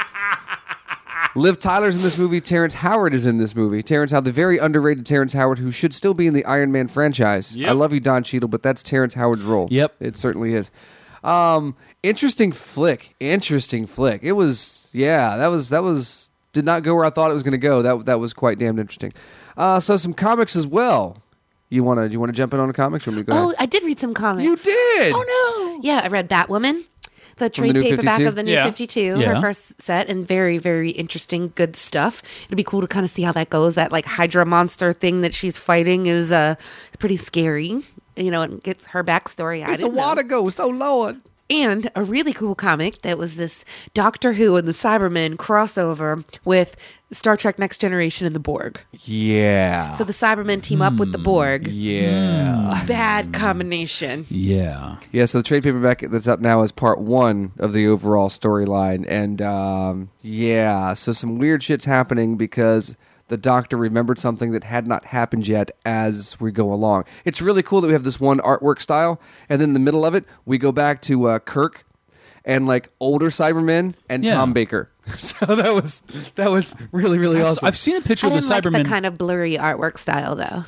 Liv Tyler's in this movie. Terrence Howard is in this movie. Terrence Howard, the very underrated Terrence Howard, who should still be in the Iron Man franchise. Yep. I love you, Don Cheadle, but that's Terrence Howard's role. Yep. It certainly is. Um, interesting flick. Interesting flick. It was, yeah, that was, that was, did not go where I thought it was going to go. That, that was quite damn interesting. Uh, so some comics as well. You want to you want to jump in on the comics? Or me go Oh, ahead? I did read some comics. You did. Oh no! Yeah, I read Batwoman, the the trade New paperback fifty-two? of the New Yeah. fifty-two, Yeah. her first set, and very, very interesting, good stuff. It'd be cool to kind of see how that goes. That like Hydra monster thing that she's fighting is uh pretty scary. You know, and gets her backstory. I It's a didn't know. water ghost. Oh Lord. And a really cool comic that was this Doctor Who and the Cybermen crossover with Star Trek Next Generation and the Borg. Yeah. So the Cybermen team up with the Borg. yeah. Bad combination. Yeah. Yeah, so the trade paperback that's up now is part one of the overall storyline. And um, yeah, so some weird shit's happening because the Doctor remembered something that had not happened yet as we go along. It's really cool that we have this one artwork style, and then in the middle of it, we go back to uh, Kirk and like older Cybermen and Yeah. Tom Baker. So that was that was really, really I've- awesome. I've seen a picture I of the didn't like Cybermen. the kind of blurry artwork style, though.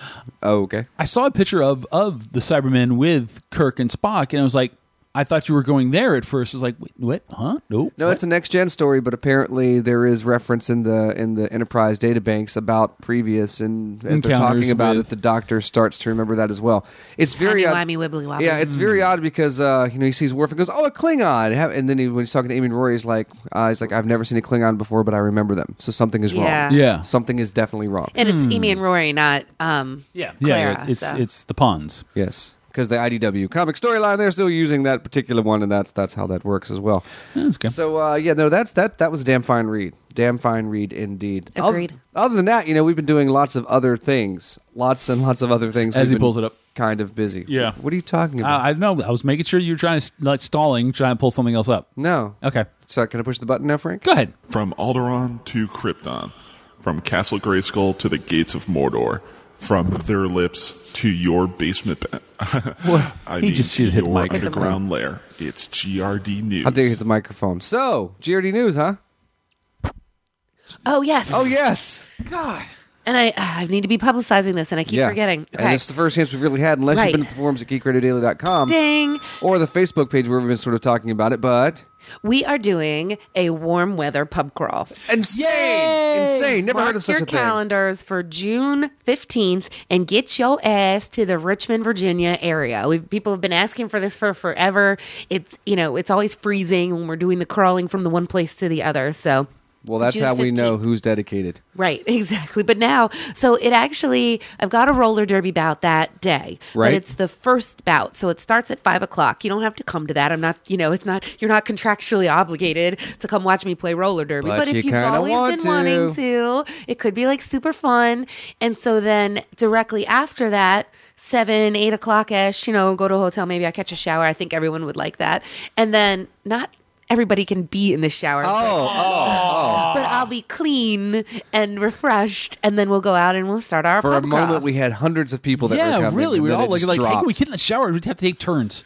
oh, okay. I saw a picture of of the Cybermen with Kirk and Spock, and I was like, I thought you were going there at first. I was like, wait, what? Huh? Nope. No, it's a next gen story, but apparently there is reference in the in the Enterprise databanks about previous, and as they're Encounters talking about with- it, the Doctor starts to remember that as well. It's very odd. Timey-wimey, wibbly-wobbly. Yeah, it's very odd because uh, you know he sees Worf and goes, "Oh, a Klingon," and then he, when he's talking to Amy and Rory, he's like, uh, "He's like, I've never seen a Klingon before, but I remember them. So something is Yeah. wrong. Yeah. Something is definitely wrong. And it's Amy and Rory, not um, Yeah, Clara, yeah. It's so. it's the puns. Yes." Because the I D W comic storyline, they're still using that particular one, and that's that's how that works as well. That's good. So uh, yeah, no, that's that that was a damn fine read. Damn fine read indeed. Agreed. Other, other than that, you know, we've been doing lots of other things, lots and lots of other things. As We've he been pulls it up. kind of busy. Yeah. What are you talking about? I, I don't know. I was making sure you were trying to like stalling, trying to pull something else up. no. Okay, So can I push the button now, Frank? go ahead. From Alderaan to Krypton, from Castle Grayskull to the Gates of Mordor, from their lips to your basement. Ba- I He mean, just to hit the your mic. underground lair. It's G R D News. How dare you hit the microphone? So G R D News, huh? Oh yes. Oh yes. God. And I I need to be publicizing this, and I keep Yes. forgetting. And Okay. it's the first chance we've really had, unless Right. you've been at the forums at geek radio daily dot com Ding. or the Facebook page where we've been sort of talking about it. But We are doing a warm weather pub crawl. insane, insane. Never Mark heard of such your a thing. calendars for June fifteenth and get your ass to the Richmond, Virginia area. We've, people have been asking for this for forever. It's, you know, it's always freezing when we're doing the crawling from the one place to the other. So Well, that's June how we know fifteenth. who's dedicated. Right, exactly. But now, so it actually, I've got a roller derby bout that day. Right. But it's the first bout. So it starts at five o'clock. You don't have to come to that. I'm not, you know, it's not, you're not contractually obligated to come watch me play roller derby. But But, if you you've kinda always want been to. wanting to, it could be like super fun. And so then directly after that, seven, eight o'clock ish, you know, go to a hotel. Maybe I catch a shower. I think everyone would like that. And then not everybody can be in the shower. Oh, oh, But I'll be clean and refreshed, and then we'll go out and we'll start our For a pub crawl. moment, we had hundreds of people that were Yeah, coming. really. and We're then all it like, just like hey, dropped. can we get in the shower? We'd have to take turns.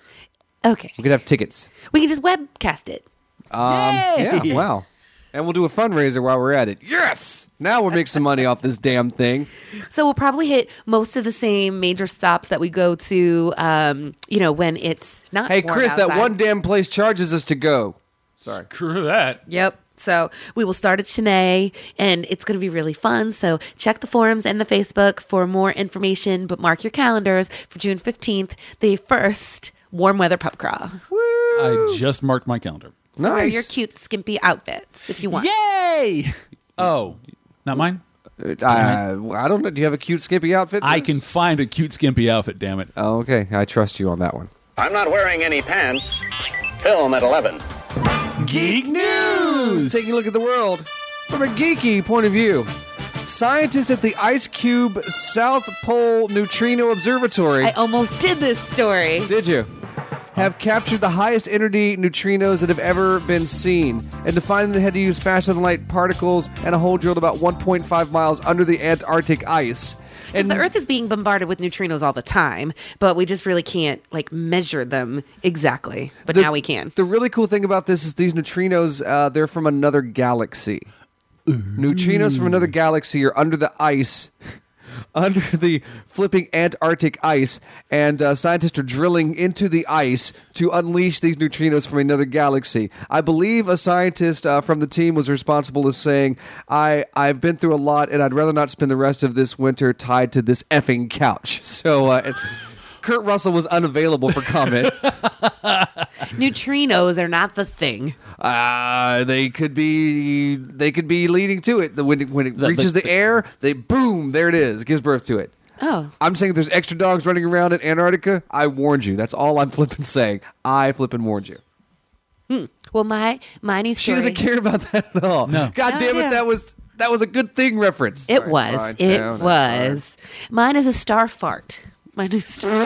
Okay, We could have tickets. we can just webcast it. Um, Yay! yeah, wow. And we'll do a fundraiser while we're at it. Yes! Now we'll make some money off this damn thing. So we'll probably hit most of the same major stops that we go to. Um, you know, when it's not. Hey, warm Chris, that outside. one damn place charges us to go. Sorry. Screw that. Yep. So we will start at Chennai, and it's going to be really fun. So check the forums and the Facebook for more information, but mark your calendars for June fifteenth, the first warm weather pub crawl. I just marked my calendar. So wear Nice. your cute, skimpy outfits if you want. Yay! Oh, not mine? Uh, I don't know. Do you have a cute, skimpy outfit? I Bruce? can find a cute, skimpy outfit, damn it. Oh, okay. I trust you on that one. I'm not wearing any pants. Film at eleven. Geek News! Taking a look at the world from a geeky point of view. Scientists at the Ice Cube South Pole Neutrino Observatory. I almost did this story. Did you? Have captured the highest energy neutrinos that have ever been seen. And to find them, they had to use faster than light particles and a hole drilled about one point five miles under the Antarctic ice. And The Earth is being bombarded with neutrinos all the time, but we just really can't like measure them exactly. But the- now we can. The really cool thing about this is these neutrinos, uh, they're from another galaxy. Neutrinos from another galaxy are under the ice under the flipping Antarctic ice, and uh, scientists are drilling into the ice to unleash these neutrinos from another galaxy. I believe a scientist uh, from the team was responsible as saying, I, I've been through a lot, and I'd rather not spend the rest of this winter tied to this effing couch. So uh, Kurt Russell was unavailable for comment. Neutrinos are not the thing. Uh, they could be they could be leading to it. The, when it, when it The- reaches the- the air, they boom, there it is. It gives birth to it. Oh. I'm saying if there's extra dogs running around in Antarctica, I warned you. That's all I'm flipping saying. I flipping warned you. Hmm. Well, my my new She story. doesn't care about that at all. No. God No, damn it, yeah. that was that was a good thing reference. It All right, was. fine. It No, that's was. Mine is a star fart. My new story.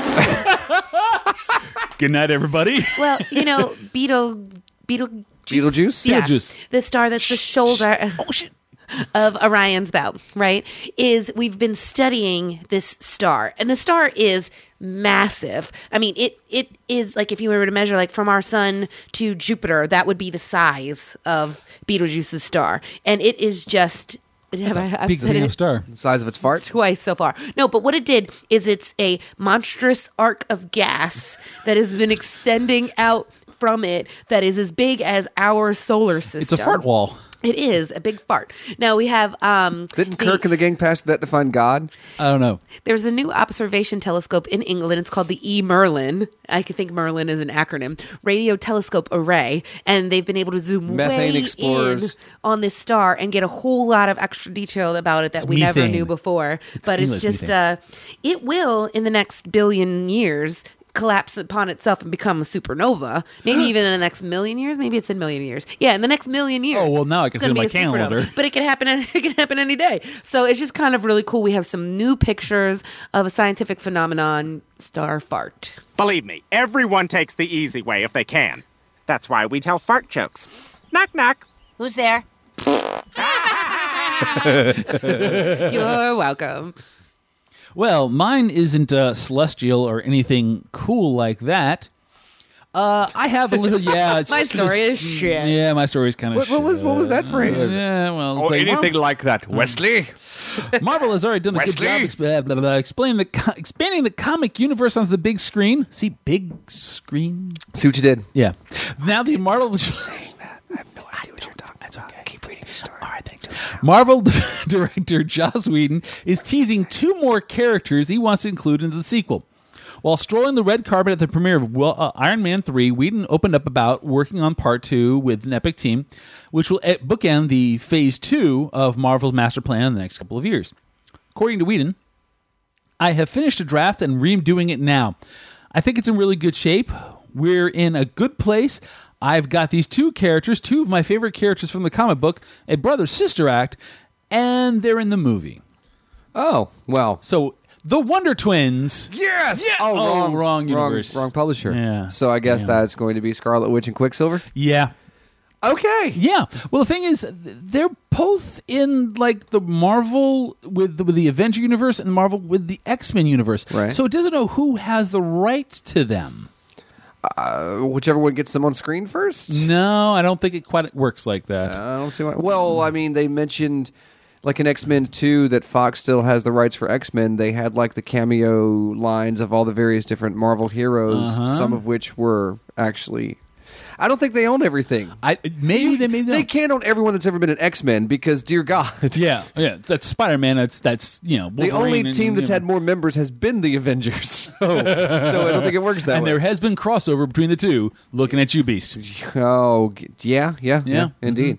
Good night, everybody. Well, you know, Beetle, Beetle, Beetlejuice? yeah, Beetlejuice. the star that's the shoulder of Orion's belt, right? Is we've been studying this star, and the star is massive. I mean, it it is like if you were to measure like from our sun to Jupiter, that would be the size of Beetlejuice's star, and it is just. Have I, I've Big said damn it star. The size of its fart. twice so far. No, but what it did is it's a monstrous arc of gas that has been extending out from it that is as big as our solar system. It's a fart wall. It is a big fart. Now we have um Didn't the- Kirk and the gang pass that to find God? I don't know. there's a new observation telescope in England. It's called the E Merlin. I can think Merlin is an acronym. Radio Telescope Array, and they've been able to zoom Methane way explorers. in on this star and get a whole lot of extra detail about it that It's we never methane. knew before. but it's English just methane. uh, it will in the next billion years collapse upon itself and become a supernova. Maybe even in the next million years. Maybe it's in million years. Yeah, in the next million years. Oh, well, now I can it's gonna see my be a supernova. calendar. But it can happen. It can happen any day. So it's just kind of really cool. We have some new pictures of a scientific phenomenon, star fart. Believe me, everyone takes the easy way if they can. That's why we tell fart jokes. Knock, knock. Who's there? You're welcome. Well, mine isn't uh, celestial or anything cool like that. Uh, I have a little, yeah. It's My just- story is shit. Yeah, my story is kind of What, what was what was that phrase? Yeah, well, Or it's like, anything Mar- like that, Wesley. Marvel has already done a Wesley? good job exp- blah, blah, blah, explaining the co- expanding the comic universe onto the big screen. See, big screen. See what you did. Yeah. Now the Marvel was just Saying that, I have no idea what you're talking about. Keep reading your story. All right, thanks. Marvel director Joss Whedon is teasing two more characters he wants to include into the sequel. While strolling the red carpet at the premiere of well, uh, Iron Man three, Whedon opened up about working on part two with an epic team, which will e- bookend the phase two of Marvel's master plan in the next couple of years. According to Whedon, I have finished a draft and redoing it now. I think it's in really good shape. We're in a good place. I've got these two characters, two of my favorite characters from the comic book, a brother-sister act, and they're in the movie. Oh, well. So, the Wonder Twins. Yes! Yeah. Oh, Oh, wrong, wrong universe. Wrong, wrong publisher. Yeah. So I guess Yeah. that's going to be Scarlet Witch and Quicksilver? Yeah. Okay. Yeah. Well, the thing is, they're both in like the Marvel with the, with the Avenger universe and Marvel with the X-Men universe. Right. So it doesn't know who has the rights to them. Uh, whichever one gets them on screen first? No, I don't think it quite works like that. I don't see why. Well, I mean, they mentioned like in X-Men two that Fox still has the rights for X-Men. They had like the cameo lines of all the various different Marvel heroes, Uh-huh. some of which were actually... I don't think they own everything. I maybe they maybe They don't. can't own everyone that's ever been an X-Men because, dear God, Yeah, yeah. That's Spider-Man. That's that's you know the Wolverine only and- team that's you know. had more members has been the Avengers. So, so I don't think it works that and way. there has been crossover between the two. Looking at you, Beast. Oh, g- yeah, yeah, yeah, Yeah. indeed.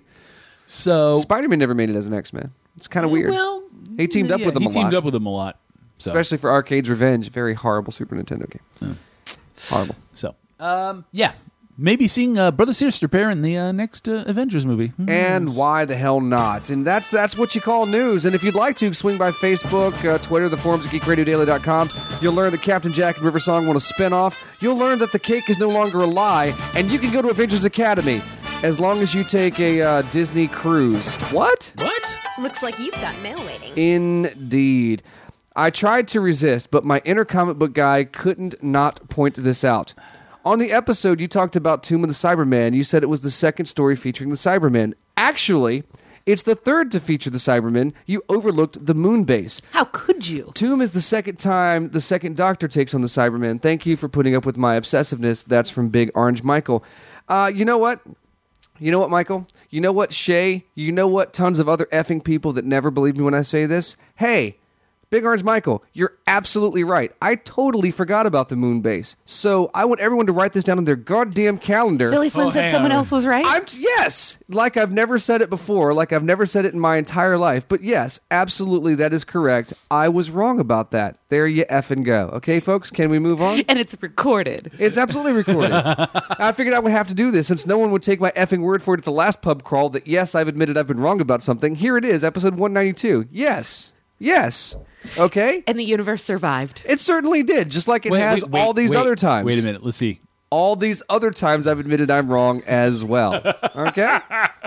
So Spider-Man never made it as an X-Men. It's kind of weird. Well, he teamed up yeah, with them he a teamed lot. up with them a lot. So Especially for Arcade's Revenge, very horrible Super Nintendo game. Horrible. so um, yeah. Maybe seeing uh, brother sister pair in the uh, next uh, Avengers movie. Hmm. And why the hell not? And that's that's what you call news. And if you'd like to, swing by Facebook, uh, Twitter, the forums at geek radio daily dot com. You'll learn that Captain Jack and River Song want a spin-off. You'll learn that the cake is no longer a lie. And you can go to Avengers Academy as long as you take a uh, Disney cruise. What? What? Looks like you've got mail waiting. Indeed. I tried to resist, but my inner comic book guy couldn't not point this out. On the episode, you talked about Tomb of the Cyberman. You said it was the second story featuring the Cybermen. Actually, It's the third to feature the Cybermen. You overlooked the moon base. How could you? Tomb is the second time the second Doctor takes on the Cybermen. Thank you for putting up with my obsessiveness. That's from Big Orange Michael. Uh, you know what? You know what, Michael? You know what, Shay? You know what, tons of other effing people that never believe me when I say this? Hey, Big Orange Michael, you're absolutely right. I totally forgot about the moon base. So I want everyone to write this down on their goddamn calendar. Billy Flynn Oh, said hang someone on. else was right? I'm t- yes, like I've never said it before, like I've never said it in my entire life. But yes, absolutely, that is correct. I was wrong about that. There you effing go. Okay, folks, can we move on? and it's recorded. It's absolutely recorded. I figured I would have to do this since no one would take my effing word for it at the last pub crawl that yes, I've admitted I've been wrong about something. Here it is, episode one ninety-two. Yes. Yes. Okay? And the universe survived. It certainly did, just like it Wait, has wait, wait, all these wait, other times. Wait a minute. Let's see. All these other times I've admitted I'm wrong as well. Okay?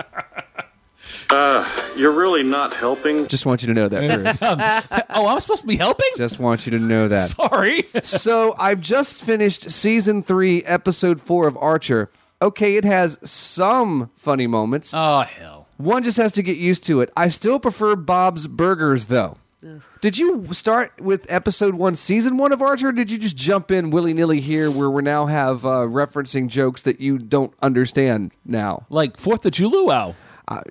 Uh, you're really not helping. Just want you to know that, Bruce. Um, oh, I'm supposed to be helping? Just want you to know that. Sorry. So I've just finished season three, episode four of Archer. Okay, it has some funny moments. Oh, hell. One just has to get used to it. I still prefer Bob's Burgers, though. Ugh. Did you start with episode one, season one of Archer, or did you just jump in willy-nilly here where we now have uh, referencing jokes that you don't understand now? Like fourth of July. Uh,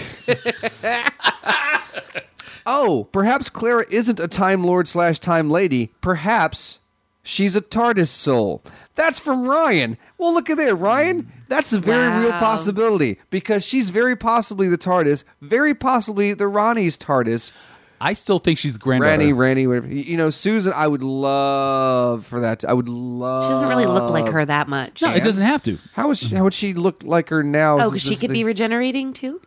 oh, perhaps Clara isn't a Time Lord slash Time Lady. Perhaps she's a TARDIS soul. That's from Ryan. Well, look at there, Ryan. That's a very Wow. real possibility because she's very possibly the TARDIS, very possibly the Ronnie's TARDIS. I still think she's the granddaughter. Ranny, Ranny, whatever. You know, Susan, I would love for that. To, I would love. She doesn't really look like her that much. No, it doesn't have to. How would she, how would she look like her now? Oh, Is because this she could the- be regenerating too?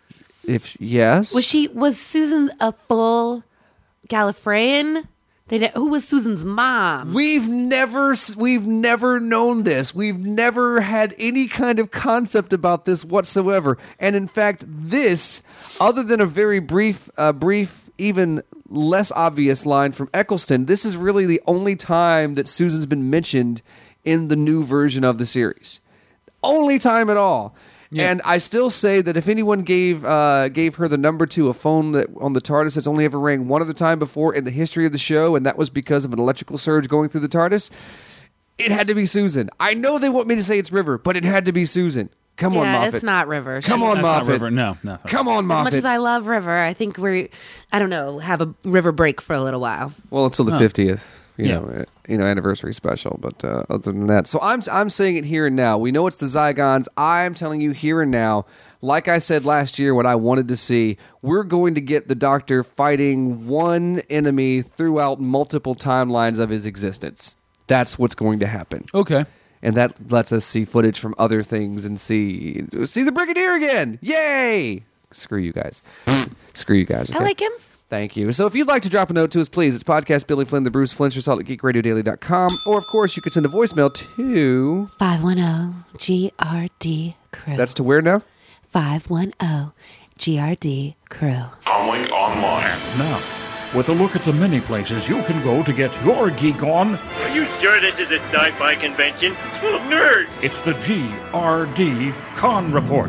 If yes, Was she, was Susan a full Gallifreyan? They, ne- who was Susan's mom? We've never we've never known this. We've never had any kind of concept about this whatsoever. And in fact, this, other than a very brief, uh, brief, even less obvious line from Eccleston, this is really the only time that Susan's been mentioned in the new version of the series. Only time at all. Yeah. And I still say that if anyone gave uh, gave her the number to a phone that on the TARDIS that's only ever rang one other time before in the history of the show, and that was because of an electrical surge going through the TARDIS, it had to be Susan. I know they want me to say it's River, but it had to be Susan. Come on, yeah, Moffat. it's not River. Come She's- on, That's not Moffat. River. No, no. sorry. Come on, As much Moffat. as I love River, I think we're, I don't know, have a River break for a little while. Well, until the fiftieth, you Yeah. know, uh, you know, anniversary special. But uh, other than that, so I'm I'm saying it here and now. We know it's the Zygons. I'm telling you here and now. Like I said last year, what I wanted to see, we're going to get the Doctor fighting one enemy throughout multiple timelines of his existence. That's what's going to happen. Okay. And that lets us see footage from other things and see see the Brigadier again. Yay! Screw you guys. Screw you guys. I okay? like him. Thank you. So if you'd like to drop a note to us, please, it's podcast Billy Flynn, the Bruce Flynn, Salt at geek radio daily dot com. Or, of course, you could send a voicemail to... five one zero G R D Crew. That's to where now? five one zero G R D Crew. Comlink Online. Now, with a look at the many places you can go to get your geek on, Are you sure this is a sci-fi convention? It's full of nerds. it's the G R D Con Report.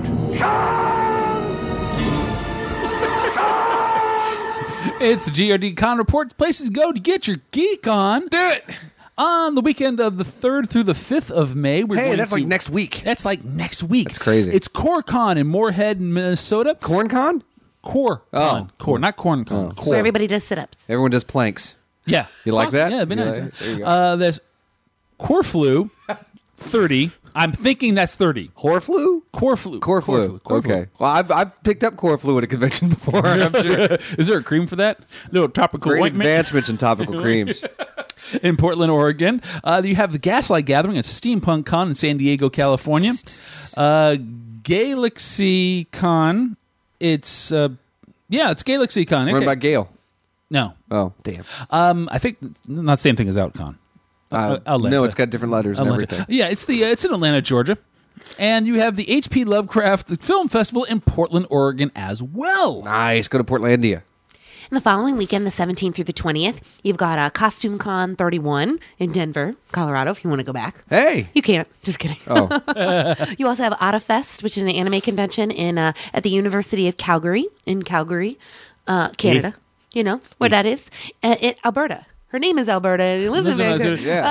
It's the G R D Con Reports. Places go to get your geek on. Do it! On the weekend of the third through the fifth of May. We're Hey, going that's to, like next week. That's like next week. That's crazy. It's CoreCon in Moorhead, Minnesota. CornCon? CoreCon. Oh. Core, not CornCon. Core. So everybody does sit-ups. Everyone does planks. Yeah. You like Awesome. that? Yeah, it'd be You nice. like it? There you go. Uh, there's Coreflu, thirty. I'm thinking that's thirty. Horflu? Coreflu. Corflu. Coreflu. Okay. Well, I've I've picked up Corflu at a convention before, I'm sure. Is there a cream for that? No, topical Great ointment. advancements in topical creams. In Portland, Oregon. Uh, you have the Gaslight Gathering at Steampunk Con in San Diego, California. Uh, Galaxy Con. It's, uh, yeah, it's Galaxy Con. Run Okay. by Gale. No. Oh, damn. Um, I think it's not the same thing as OutCon. Uh, I'll let no, you- it's got different letters and Atlanta. everything. Yeah, it's the uh, it's in Atlanta, Georgia. And you have the H P Lovecraft Film Festival in Portland, Oregon as well. Nice. Go to Portlandia. And the following weekend, the seventeenth through the twentieth, you've got uh, Costume Con thirty-one in Denver, Colorado, if you want to go back. Hey! You can't. Just kidding. Oh. You also have Ottafest, which is an anime convention in uh, at the University of Calgary, in Calgary, uh, Canada. You know where that is? Uh, it, Alberta. Her name is Alberta. And he lives in Vancouver.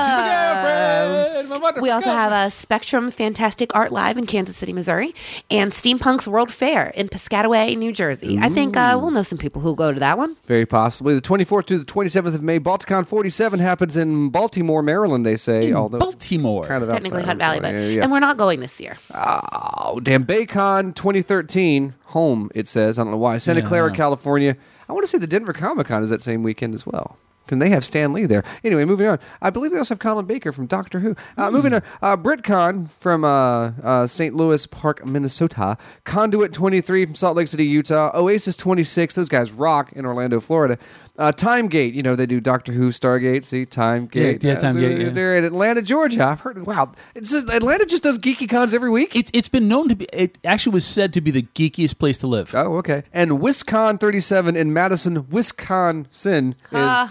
Yeah. Um, we also have a Spectrum Fantastic Art Live in Kansas City, Missouri, and Steampunk's World Fair in Piscataway, New Jersey. I think uh, we'll know some people who go to that one. Very possibly. The twenty-fourth to the twenty-seventh of May, Balticon forty-seven happens in Baltimore, Maryland, they say. In although Baltimore. Kind of Technically outside Hunt Valley, but yeah, yeah. and we're not going this year. Oh, damn. Baycon twenty thirteen, home, it says. I don't know why. Santa Yeah. Clara, California. I want to say the Denver Comic Con is that same weekend as well. Can they have Stan Lee there? Anyway, moving on. I believe they also have Colin Baker from Doctor Who. Uh, Hmm. Moving on. Uh, BritCon from uh, uh, Saint Louis Park, Minnesota. Conduit twenty-three from Salt Lake City, Utah. Oasis twenty-six. Those guys rock in Orlando, Florida. Uh, Timegate. You know, they do Doctor Who, Stargate. See, Timegate. Yeah, yeah, Timegate, yeah. They're in Atlanta, Georgia. I've heard. Wow. It's, Atlanta just does geeky cons every week? It, it's been known to be, it actually was said to be the geekiest place to live. Oh, okay. And WisCon thirty-seven in Madison, Wisconsin. Is,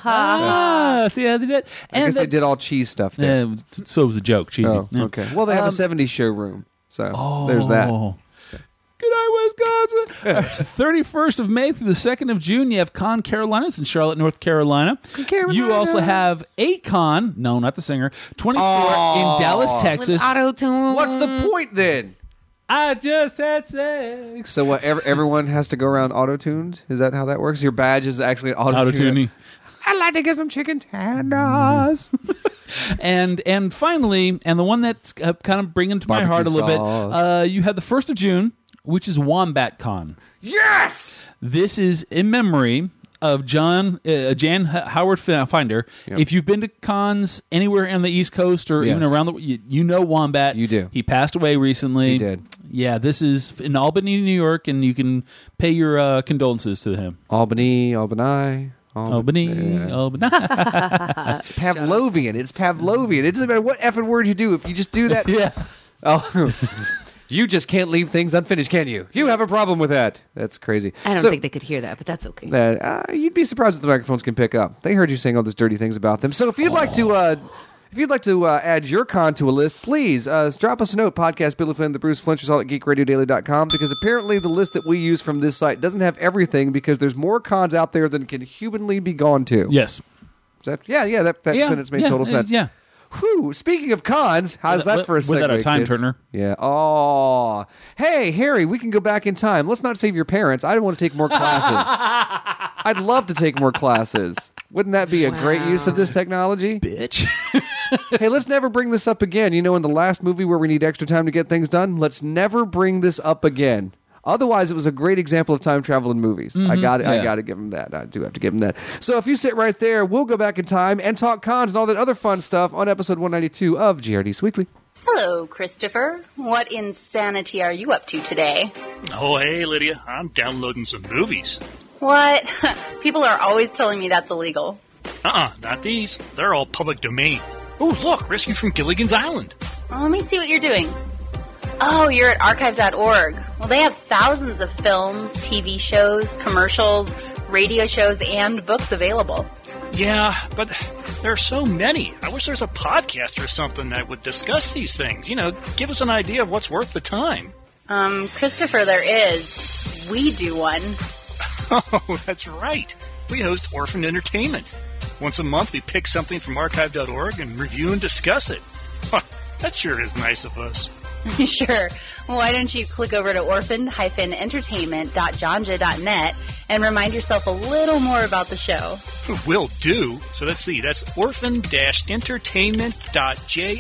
Ah, see how they did? I And guess they that- did all cheese stuff there. Yeah, it was- so it was a joke. Cheesy. Oh, Yeah. okay. Well, they have Um, a seventies showroom, so Oh. there's that. Good eye, Wisconsin. thirty-first of May through the second of June, you have Con Carolinas in Charlotte, North Carolina. You also have Akon, no, not the singer, twenty-four Oh. in Dallas, Texas. Auto-tune. What's the point then? I just had sex. So what? Ev- everyone has to go around auto-tuned? Is that how that works? Your badge is actually an auto-tune. Auto-tuning. I'd like to get some chicken tenders. And and finally, and the one that's uh, kind of bringing to my Barbecue heart a little sauce. bit, uh, you have the first of June, which is Wombat Con. Yes! This is in memory of John uh, Jan H- Howard F- Finder. Yep. If you've been to cons anywhere on the East Coast or even Yes. around the, you, you know Wombat. You do. He passed away recently. He did. Yeah, this is in Albany, New York, and you can pay your uh, condolences to him. Albany, Albany. Albany, Yeah. Albany. It's Pavlovian. It's Pavlovian. It doesn't matter what effing word you do. If you just do that. yeah. Oh, you just can't leave things unfinished, can you? You have a problem with that. That's crazy. I don't So- think they could hear that, but that's okay. that uh, you'd be surprised what the microphones can pick up. They heard you saying all these dirty things about them. So if you'd like to, uh, if you'd like to uh, add your con to a list, please uh, drop us a note. Podcast Billy Flynn, the Bruce Flinch Result at geek radio daily dot com, because apparently the list that we use from this site doesn't have everything because there's more cons out there than can humanly be gone to. Yes. Is that, yeah, yeah. That, that Yeah, sentence made yeah, total uh, sense. Yeah. Whew, speaking of cons, how's Without- that for a segue? without a time kids? turner. Yeah. Oh, hey, Harry, we can go back in time. Let's not save your parents. I want to take more classes. I'd love to take more classes. Wouldn't that be a great use of this technology? Bitch. Hey, let's never bring this up again. You know, in the last movie where we need extra time to get things done, let's never bring this up again. Otherwise, it was a great example of time travel in movies. I got I yeah. got to give him that. I do have to give him that. So if you sit right there, we'll go back in time and talk cons and all that other fun stuff on episode one ninety-two of G R D S Weekly. Hello, Christopher. What insanity are you up to today? Oh, hey, Lydia. I'm downloading some movies. What? People are always telling me that's illegal. Uh-uh, not these. They're all public domain. Oh, look, Rescue from Gilligan's Island. Well, let me see what you're doing. Oh, you're at archive dot org. Well, they have thousands of films, T V shows, commercials, radio shows, and books available. Yeah, but there are so many. I wish there's a podcast or something that would discuss these things. You know, give us an idea of what's worth the time. Um, Christopher, there is. We do one. Oh, that's right. We host Orphan Entertainment. Once a month, we pick something from archive dot org and review and discuss it. Huh, that sure is nice of us. Sure. Why don't you click over to orphan dash entertainment dot jonja dot net and remind yourself a little more about the show. Will do. So let's see. That's orphan dash entertainment dot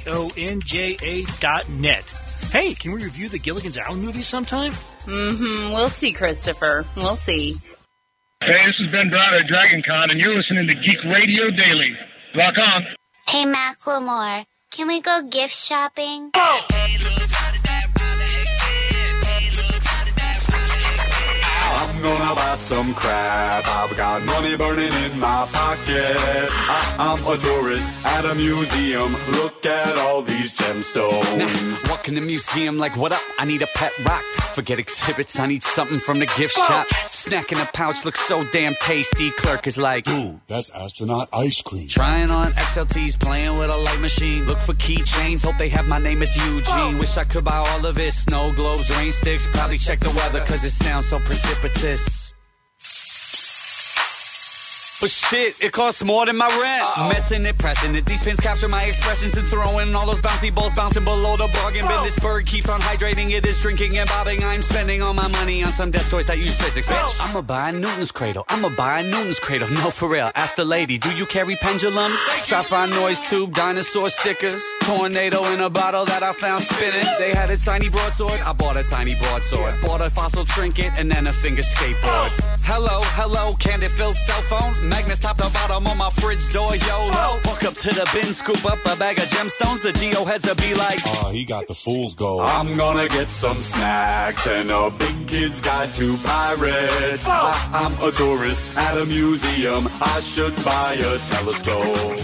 jonja dot net. Hey, can we review the Gilligan's Island movie sometime? Mm-hmm. We'll see, Christopher. We'll see. Hey, this is Ben Browder at Dragon Con, and you're listening to Geek Radio Daily. Rock on. Hey, Macklemore, can we go gift shopping? I'm gonna buy some crap. I've got money burning in my pocket. I, I'm a tourist at a museum. Look at all these gemstones. Now, walking the museum like, what up? I need a pet rock. Forget exhibits, I need something from the gift shop. Snack in a pouch looks so damn tasty. Clerk is like, dude, that's astronaut ice cream. Trying on X L Ts, playing with a light machine. Look for keychains, hope they have my name, it's Eugene. Wish I could buy all of it, snow globes, rain sticks. Probably check the weather cause it sounds so precipitous. But shit, it costs more than my rent. Uh-oh. Messing it, pressing it. These pins capture my expressions and throwing all those bouncy balls bouncing below the bargain bin. This bird keeps on hydrating. It is drinking and bobbing. I'm spending all my money on some desk toys that use physics, bitch. I'ma buy a Newton's cradle. I'ma buy a Newton's cradle. No, for real. Ask the lady, do you carry pendulums? Sci-fi noise tube, dinosaur stickers. Tornado in a bottle that I found spinning. They had a tiny broadsword. I bought a tiny broadsword. Bought a fossil trinket and then a finger skateboard. Hello, hello, can it fill cell phone? Magnets top to bottom on my fridge door, YOLO. Walk up to the bin, scoop up a bag of gemstones. The geoheads will be like, oh, he got the fool's gold. I'm gonna get some snacks and a big kid's guide to pirates. I, I'm a tourist at a museum. I should buy a telescope.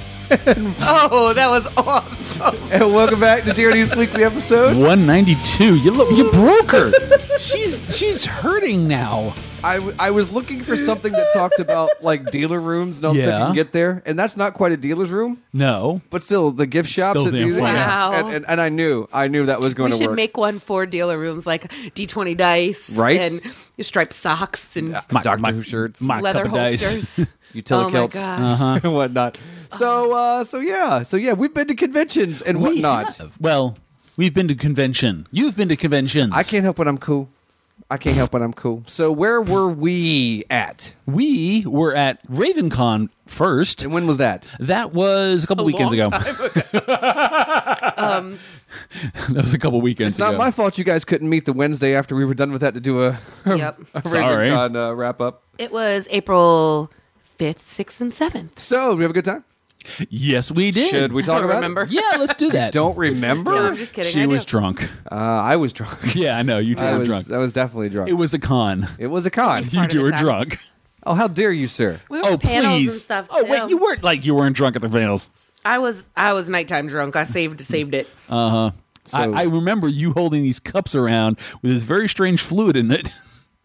Oh, that was awesome. And welcome back to T R D's weekly episode one ninety-two. You lo- you broke her. she's she's hurting now. I, w- I was looking for something that talked about like dealer rooms and all the stuff you Yeah. can get there, and that's not quite a dealer's room. No, but still the gift shops. Still and, damn music, funny. Wow. and, and, and I knew I knew that was going We to should work. make one for dealer rooms, like D twenty dice, Right? And striped socks and My, Doctor Who shirts, my leather cup of dice. holsters. utility Oh my kilts, gosh. Uh-huh. and whatnot. So uh, so yeah, so yeah, we've been to conventions and We whatnot. have. Well, we've been to convention. You've been to conventions. I can't help when I'm cool. I can't help when I'm cool. So where were we at? We were at RavenCon first. And when was that? That was a couple A weekends long ago. time ago. um, That was a couple weekends It's not ago. my fault you guys couldn't meet the Wednesday after we were done with that to do a, Yep. a Sorry. RavenCon uh, wrap up. it was April fifth, sixth, and seventh. So, did we have a good time? Yes, we did. Should we talk I don't about remember. it? Yeah, let's do that. Don't remember? No, I'm just kidding. She I was do. drunk. Uh, I was drunk. Yeah, I know. You two I were was, drunk. I was definitely drunk. It was a con. It was a con. least You part of two the were time. drunk. Oh, how dare you, sir? We were Oh, at panels please. and stuff. Oh, too. wait. You weren't like you weren't drunk at the panels. I was. I was nighttime drunk. I saved saved it. Uh huh. So- I, I remember you holding these cups around with this very strange fluid in it.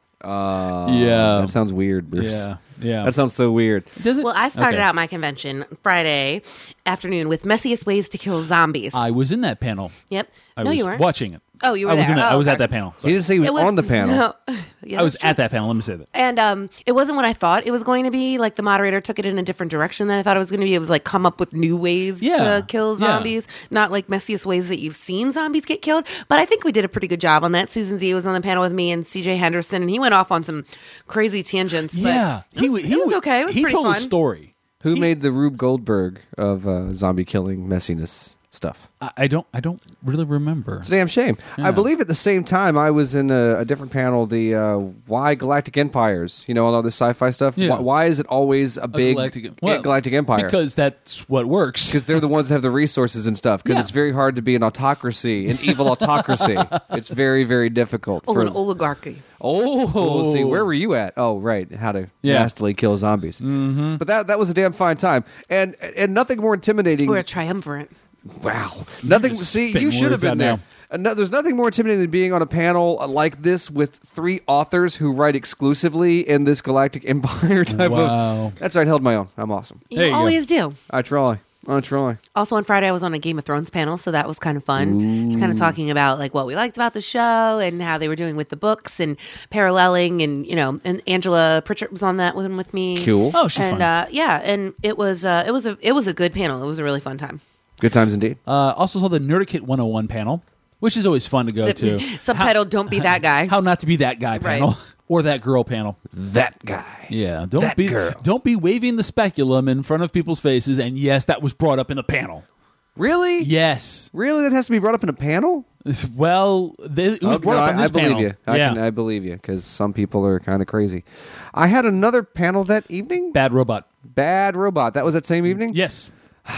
Uh, Yeah. That sounds weird, Bruce. Yeah. Yeah. That sounds so weird. Does it? Well, I started Okay. out my convention Friday afternoon with Messiest Ways to Kill Zombies. I was in that panel. Yep. I no, was you weren't. watching it. Oh, you were I was there. in that. Oh, I was okay. at that panel. He Sorry. didn't say he was, It was on the panel. No. Yeah, I was that's true. at that panel. Let me say that. And um, it wasn't what I thought it was going to be. Like the moderator took it in a different direction than I thought it was going to be. It was like come up with new ways Yeah. to kill Yeah. zombies, not like messiest ways that you've seen zombies get killed. But I think we did a pretty good job on that. Susan Z was on the panel with me and C J Henderson, and he went off on some crazy tangents. But Yeah, it was, he, it was okay. It was he pretty told fun. a story. Who made the Rube Goldberg of uh, zombie killing messiness stuff? I, I don't. I don't really remember. It's a damn shame. Yeah. I believe at the same time I was in a, a different panel, the uh, Why Galactic Empires, you know, all this sci-fi stuff. Yeah. Why, why is it always a big galactic- well, galactic empire? Because that's what works. Because they're the ones that have the resources and stuff. Because Yeah. it's very hard to be an autocracy, an evil autocracy. It's very, very difficult. Oh, for, an oligarchy. oh, Oh. see, where were you at? Oh, right, how to Yeah. nastily kill zombies. Mm-hmm. But that that was a damn fine time, and and nothing more intimidating. We're a triumvirate. Wow. Nothing. just See, spitting you should have words out been there. now. Uh, no, there's nothing more intimidating than being on a panel like this with three authors who write exclusively in this galactic empire type Wow. of. That's right. Held my own. I'm awesome. You There you go. always do. I try. I try. Also on Friday, I was on a Game of Thrones panel, so that was kind of fun. Kind of talking about like what we liked about the show and how they were doing with the books and paralleling, and you know, and Angela Pritchard was on that one with me. Cool. Oh, she's and fun. uh, yeah, and it was uh, it was a it was a good panel. It was a really fun time. Good times indeed. Uh, also saw the Nerdikit one oh one panel, which is always fun to go to. Subtitled "Don't be that guy." How not to be that guy Right. panel or that girl panel. That guy. Yeah, don't That be girl. don't be waving the speculum in front of people's faces. And yes, that was brought up in the panel. Really? Yes. Really? That has to be brought up in a panel? Well, they, it was Oh, brought no, up in I, this I believe panel. you. I, yeah, can, I believe you because some people are kind of crazy. I had another panel that evening. Bad Robot. Bad Robot. That was that same evening. Yes.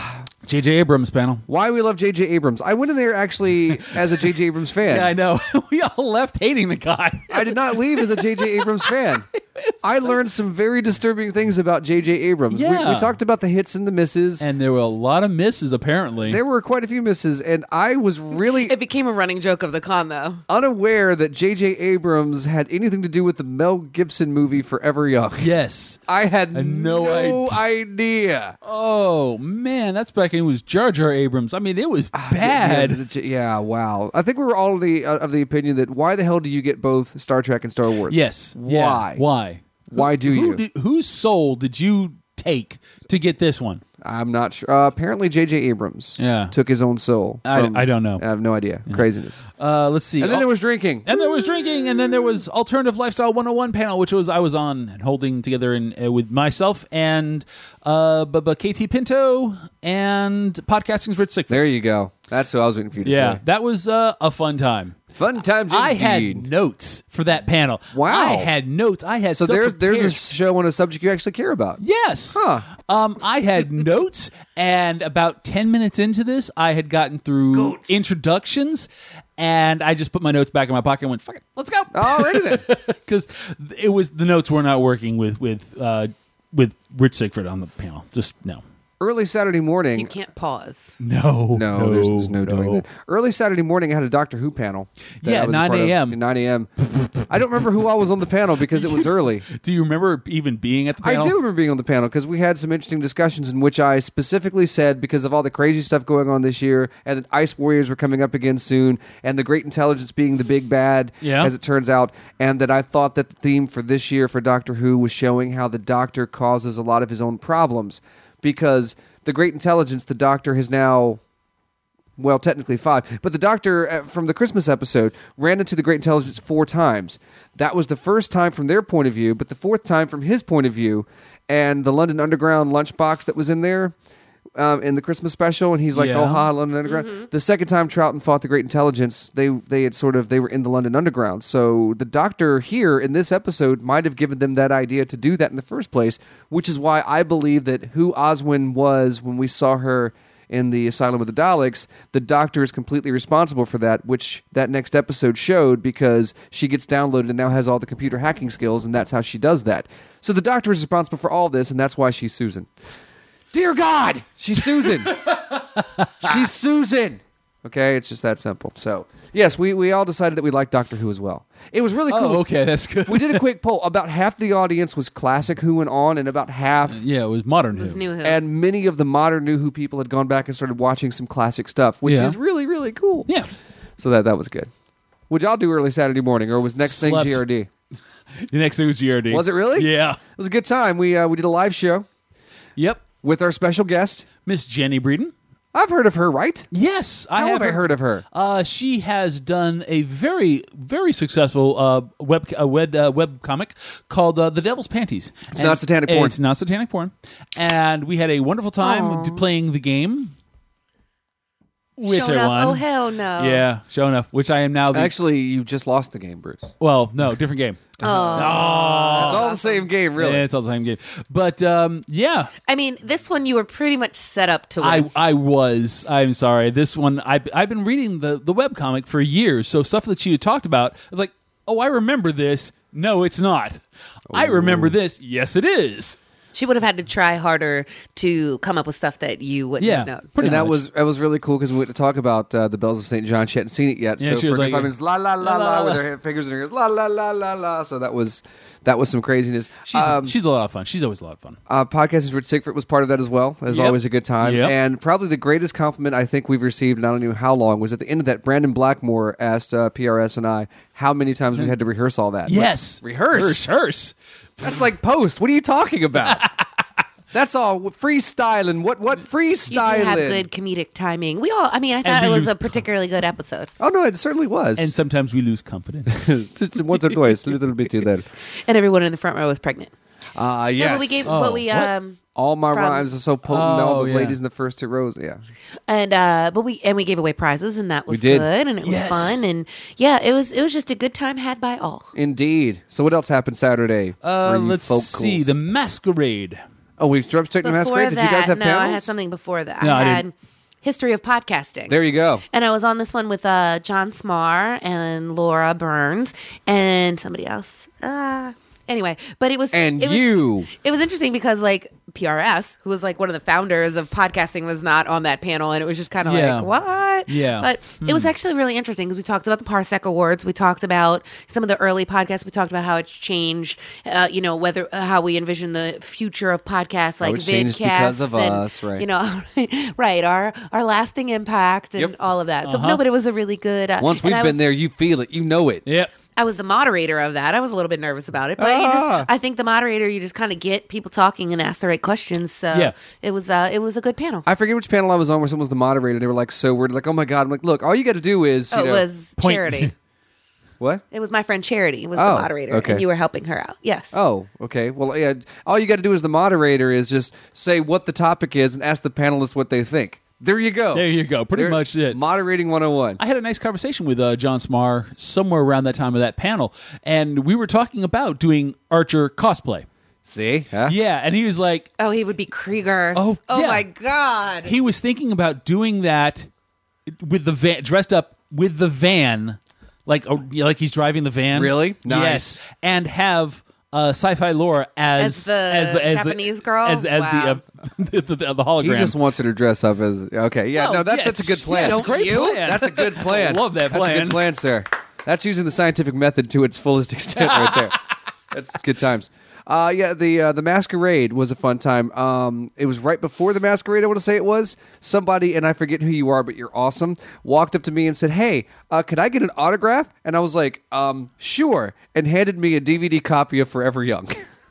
J J Abrams panel. Why we love J J Abrams. I went in there actually as a J J Abrams fan. Yeah, I know. We all left hating the guy. I did not leave as a J J Abrams fan. I learned some very disturbing things about J J Abrams. We, Yeah. we talked about the hits and the misses. And there were a lot of misses, apparently. There were quite a few misses, and I was really It became a running joke of the con, though. unaware that J J Abrams had anything to do with the Mel Gibson movie Forever Young. Yes. I had no no idea. Oh, man. That's back when it was Jar Jar Abrams. I mean, it was bad. Yeah, the J- yeah, wow. I think we were all of the uh, of the opinion that why the hell do you get both Star Trek and Star Wars? Yes. Why? Yeah. Why? Why do Who you? did- whose soul did you take to get this one? I'm not sure. Uh, apparently, J J Abrams Yeah. took his own soul. I- from- I don't know. I have no idea. Craziness. Uh, let's see. And then Oh, there was drinking. And there was drinking, and then there was Alternative Lifestyle one oh one panel, which was I was on and holding together in, uh, with myself and uh, B- B- K T Pinto and Podcasting's Rich Sickford. There you go. That's who I was waiting for you to Yeah, say. that was uh, a fun time. Fun times I indeed. had notes for that panel. Wow. I had notes. I had So stuff there's there's a prepared. show on a subject you actually care about. Yes. Huh. Um, I had notes, and about ten minutes into this, I had gotten through introductions, and I just put my notes back in my pocket and went, "Fuck it, let's go." Alrighty then. Because it was the notes were not working with with uh, with Rich Sickford on the panel. Just no. Early Saturday morning. You can't pause. No, No, no, there's, there's no, doing no. that. Early Saturday morning, I had a Doctor Who panel. that Yeah, I was a nine part of. a.m.. nine a.m. I don't remember who all was on the panel because it was early. Do you remember even being at the I panel? do remember being on the panel because we had some interesting discussions in which I specifically said, because of all the crazy stuff going on this year, and that Ice Warriors were coming up again soon, and the Great Intelligence being the big bad, Yeah. as it turns out, and that I thought that the theme for this year for Doctor Who was showing how the Doctor causes a lot of his own problems, because the Great Intelligence, the Doctor has now... Well, technically five. But the Doctor, uh, from the Christmas episode, ran into the Great Intelligence four times. That was the first time from their point of view, but the fourth time from his point of view. And the London Underground lunchbox that was in there um, in the Christmas special, and he's like, Yeah. oh, ha, London Underground. The second time Troughton fought the Great Intelligence, they they had sort of, they were in the London Underground. So the Doctor here in this episode might have given them that idea to do that in the first place, which is why I believe that who Oswin was when we saw her in the Asylum of the Daleks, the Doctor is completely responsible for that, which that next episode showed, because she gets downloaded and now has all the computer hacking skills, and that's how she does that. So the Doctor is responsible for all this, and that's why she's Susan. Dear God, she's Susan. She's Susan. Okay, it's just that simple. So, yes, we, we all decided that we liked Doctor Who as well. It was really cool. Oh, okay, that's good. We did a quick poll. About half the audience was classic Who and on, and about half... Yeah, it was modern It was Who. new Who. And many of the modern New Who people had gone back and started watching some classic stuff, which Yeah. is really, really cool. Yeah. So that that was good. Would y'all do early Saturday morning, or was next Slept. thing G R D? The next thing was G R D. Was it really? Yeah. It was a good time. We uh, we did a live show Yep. with our special guest. Miss Jenny Breeden. I've heard of her, right? Yes, I How have have I heard of her? Uh, she has done a very, very successful uh, web uh, web uh, web comic called uh, "The Devil's Panties." It's not satanic porn. It's not satanic porn, and we had a wonderful time d- playing the game, which Show I enough? won. Oh, hell no. Yeah, show enough. Which I am now. The, Actually, you just lost the game, Bruce. well, no, different game. Oh. It's all the same game, really. Yeah, it's all the same game. But um, yeah, I mean, this one you were pretty much set up to win. I I was. I'm sorry. This one, I I've been reading the the webcomic for years. So stuff that she had talked about, I was like, oh, I remember this. No, it's not. I remember this. Yes, it is. She would have had to try harder to come up with stuff that you wouldn't Yeah. have known. Pretty and that much. was that was really cool because we went to talk about uh, the Bells of Saint John. She hadn't seen it yet, Yeah, so she for was like, five minutes, la la la la, la, la, with la. her fingers in her ears, la la la la la. So that was that was some craziness. She's Um, she's a lot of fun. She's always a lot of fun. Uh, Podcasters Rich Sickford was part of that as well. As Yep. always, a good time. Yep. And probably the greatest compliment I think we've received, and I don't know how long, was at the end of that. Brandon Blackmore asked uh, P R S and I how many times we had to rehearse all that. Yes, Like, rehearse. rehearse. That's like post. What are you talking about? That's all freestyling. What what You freestyling? do have good comedic timing. We all, I mean, I thought we it was lose a particularly good episode. Oh no, it certainly was. And sometimes we lose confidence. Just once or twice, a little bit too there. And everyone in the front row was pregnant. Ah, uh, Yeah, yes. but we gave, Oh, but we, what? um, all my from- rhymes are so potent. Oh, all the yeah. ladies in the first two rows. Yeah. and uh, but we and we gave away prizes, and that was We did. good, and it was Yes. fun, and yeah, it was it was just a good time had by all. Indeed. So what else happened Saturday? Uh, for you let's folkals? see. The Masquerade. Oh, we jumped straight to Masquerade? Did you guys have no, panels? I had something before that. No, I I had didn't. History of Podcasting. There you go. And I was on this one with uh, John Smar and Laura Burns and somebody else. Uh, anyway, but it was And it was, you. It was interesting because like P R S, who was like one of the founders of podcasting, was not on that panel, and it was just kind of Yeah. like what? Yeah. But it was actually really interesting because we talked about the Parsec Awards, we talked about some of the early podcasts, we talked about how it's changed, uh, you know, whether uh, how we envision the future of podcasts, like it's changed vidcasts, because of and, us, right. You know, right? Our our lasting impact and Yep. all of that. So Uh-huh. no, but it was a really good. Uh, Once and we've I been was- there, you feel it. You know it. Yep. I was the moderator of that. I was a little bit nervous about it, but you Ah. just, I think the moderator, you just kind of get people talking and ask the right questions. So Yeah. it was, uh, it was a good panel. I forget which panel I was on where someone was the moderator. They were like, so we're like, oh my God. I'm like, look, all you got to do is, you oh, it know, was point- Charity. what? It was my friend Charity was Oh, the moderator, okay. and you were helping her out. Yes. Oh, okay. Well, yeah, all you got to do as the moderator is just say what the topic is and ask the panelists what they think. There you go. There you go. Pretty There- much it. Moderating one oh one. I had a nice conversation with uh, John Smar somewhere around that time of that panel, and we were talking about doing Archer cosplay. See? Huh? Yeah, and he was like, Oh, he would be Krieger. Oh, oh yeah. my God. he was thinking about doing that with the van, dressed up with the van, like oh, yeah, like he's driving the van. Really? Nice. Yes, and have uh, Sci-Fi Laura as As the Japanese girl? as, as Wow. the, uh, the, the the hologram. He just wants her to dress up as. Okay. Yeah, Well, no, that's, yeah, that's a good it's- plan. yeah, it's a great you? plan. That's a good plan. I love that That's a plan. good plan, sir. That's using the scientific method to its fullest extent right there. That's good times. Uh, yeah, the uh, the Masquerade was a fun time. Um, it was right before the Masquerade, I want to say it was. Somebody, and I forget who you are, but you're awesome, walked up to me and said, hey, uh, could I get an autograph? And I was like, um, sure, and handed me a D V D copy of Forever Young.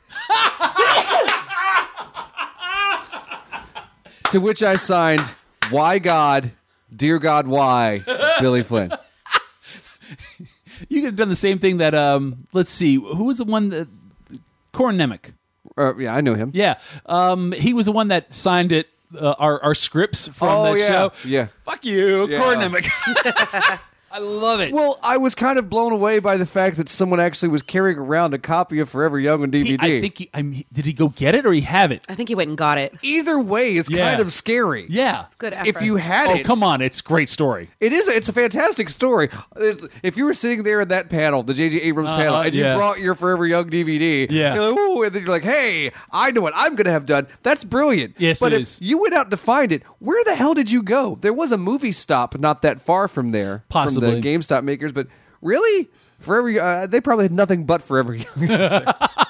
To which I signed, why God, dear God, why, Billy Flynn. You could have done the same thing that um let's see, who was the one that Corin Nemec. Uh, yeah, I know him. Yeah. Um he was the one that signed it uh, our our scripts from Oh, the yeah. show. Yeah. Fuck you, Yeah. Corin Nemec. I love it. Well, I was kind of blown away by the fact that someone actually was carrying around a copy of Forever Young on D V D. He- I think he, I mean, did he go get it or he have it? I think he went and got it. Either way is Yeah. kind of scary. Yeah. Good effort. If you had Oh, it, come on, it's a great story. It is. It's a fantastic story. There's, if you were sitting there in that panel, the J J Abrams Uh-huh, panel, and you yeah. brought your Forever Young D V D, Yeah. you're like, ooh, and then you're like, hey, I know what I'm going to have done. That's brilliant. Yes, but it if is. you went out to find it, where the hell did you go? There was a movie stop not that far from there, Possibly. from the GameStop makers, but really, Forever, uh, they probably had nothing but Forever Young.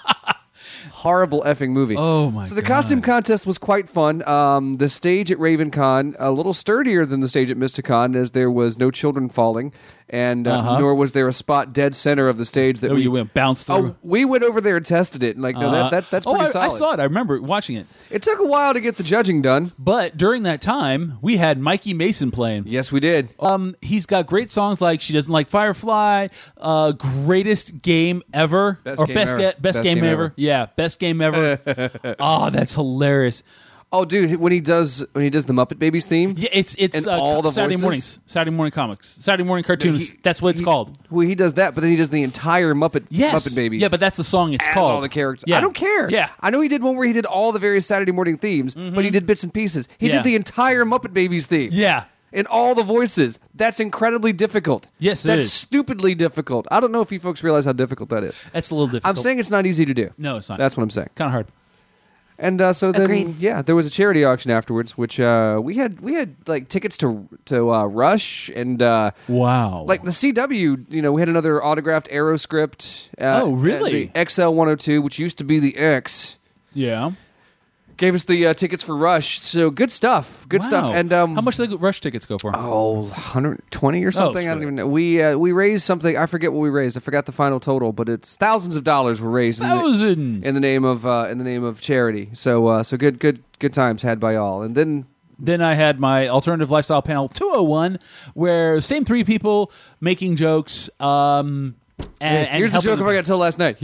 Horrible effing movie. Oh, my So the God. costume contest was quite fun. Um, the stage at RavenCon, a little sturdier than the stage at Mysticon, as there was no children falling, and uh, Uh-huh. nor was there a spot dead center of the stage that Oh, we you went bounce through. Oh, we went over there and tested it, and like, no, Uh, that, that that's oh, pretty I, I solid. saw it. I remember watching it. It took a while to get the judging done. But during that time, we had Mikey Mason playing. Yes, we did. Um, he's got great songs like "She Doesn't Like Firefly," uh, "Greatest Game Ever," Best or game best, ever. Ga- best, Best game, game ever. ever. Yeah, best game ever. Oh, that's hilarious. Oh, dude, when he does when he does the Muppet Babies theme, Yeah, it's it's And uh, all the Saturday voices? mornings, Saturday morning comics, Saturday morning cartoons. he- that's what it's he- called. well, he does that, but then he does the entire Muppet Yes, Muppet Babies. Yeah, but that's the song it's as called. all the characters. Yeah. I don't care. Yeah, I know he did one where he did all the various Saturday morning themes, but he did bits and pieces. He Yeah. did the entire Muppet Babies theme. yeah. In all the voices. That's incredibly difficult. Yes, it That's is. stupidly difficult. I don't know if you folks realize how difficult that is. That's a little difficult. I'm saying it's not easy to do. no, it's not. That's what I'm saying. kind of hard. And uh, so then, Agreed. yeah, there was a charity auction afterwards, which uh, we had we had like tickets to to uh, Rush and uh, Wow. like the C W. You know, we had another autographed Aeroscript. Uh, Oh, really? uh, the X L one oh two, which used to be the X. yeah. Gave us the uh, tickets for Rush. So good stuff. Good Wow. stuff. And um, how much do the Rush tickets go for? Oh, one hundred twenty or something. I don't screw even know. We uh, we raised something. I forget what we raised. I forgot the final total, but it's thousands of dollars were raised in the, Thousands. in the name of uh, in the name of charity. So uh, so good good good times had by all. And then Then I had my alternative lifestyle panel two oh one, where same three people making jokes. Um, and, and here's the helping joke I got told last night.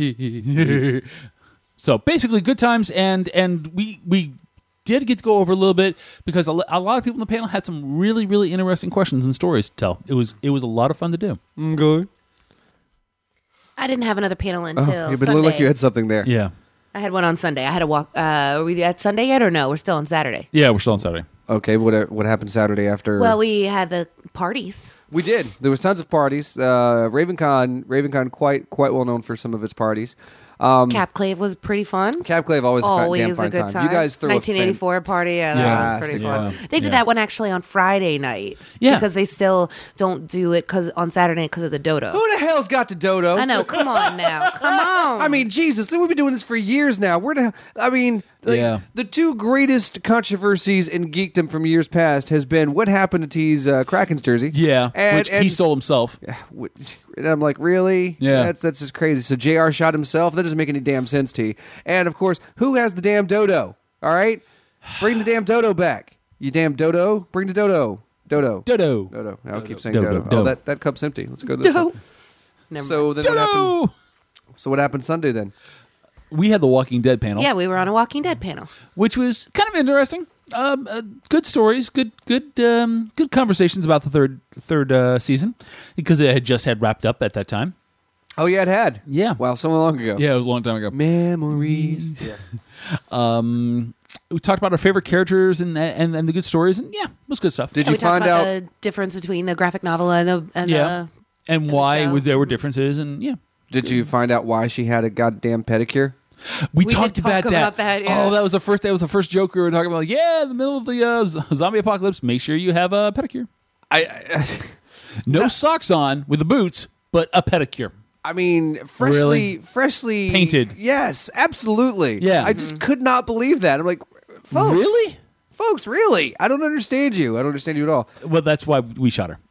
So basically, good times, and and we we did get to go over a little bit because a, lo- a lot of people in the panel had some really really interesting questions and stories to tell. It was it was a lot of fun to do. Good. I didn't have another panel until Oh, yeah, but it Sunday. looked like you had something there. Yeah. I had one on Sunday. I had a walk. Uh, are we at Sunday yet or no? We're still on Saturday. Yeah, we're still on Saturday. Okay, what what happened Saturday after? Well, we had the parties. We did. There was tons of parties. Uh, RavenCon, RavenCon, quite quite well known for some of its parties. Um, Capclave was pretty fun. Capclave always, always a damn a fine good time. time. You guys threw nineteen eighty-four a party. Yeah, that yeah, was pretty yeah. fun. They did Yeah. that one actually on Friday night. Yeah. because they still don't do it because on Saturday because of the dodo. Who the hell's got the dodo? I know. Come on now. Come on. I mean, Jesus, we've been doing this for years now. Where the? I mean, like, Yeah. the two greatest controversies in geekdom from years past has been what happened to T's uh, Kraken's jersey. Yeah, and, which and, he stole himself. And I'm like, really? Yeah. That's that's just crazy. So J R shot himself. That doesn't make any damn sense, T. And of course, who has the damn dodo? All right, bring the damn dodo back. You damn dodo, bring the dodo. Dodo. Dodo. Dodo. I'll keep saying Dodo. dodo. Dodo. Oh, that, that cup's empty. Let's go to this Dodo. one. Never So mind. then what happened? So what happened Sunday then? We had the Walking Dead panel. Yeah, we were on a Walking Dead panel. which was kind of interesting. Um, uh, good stories, good, good, um, good conversations about the third third uh, season because it had just had wrapped up at that time. Oh yeah, it had. Yeah. Wow, so long ago. Yeah, it was a long time ago. Memories. Yeah. Um, we talked about our favorite characters and and, and the good stories, and yeah, it was good stuff. Did Yeah, you we talked find about out? the difference between the graphic novel and the and Yeah. the and why show. was there were differences, and yeah, Did you find out why she had a goddamn pedicure? we, We talked did talk about that. about that, yeah. Oh, that was the first. That was the first joke we were talking about. Like, yeah, in the middle of the uh, z- zombie apocalypse, make sure you have a pedicure. I, I No socks on with the boots, but a pedicure. I mean, freshly, Really? freshly Painted. Yes, absolutely. Yeah. I just could not believe that. I'm like, folks, Really? folks, really? I don't understand you. I don't understand you at all. Well, that's why we shot her.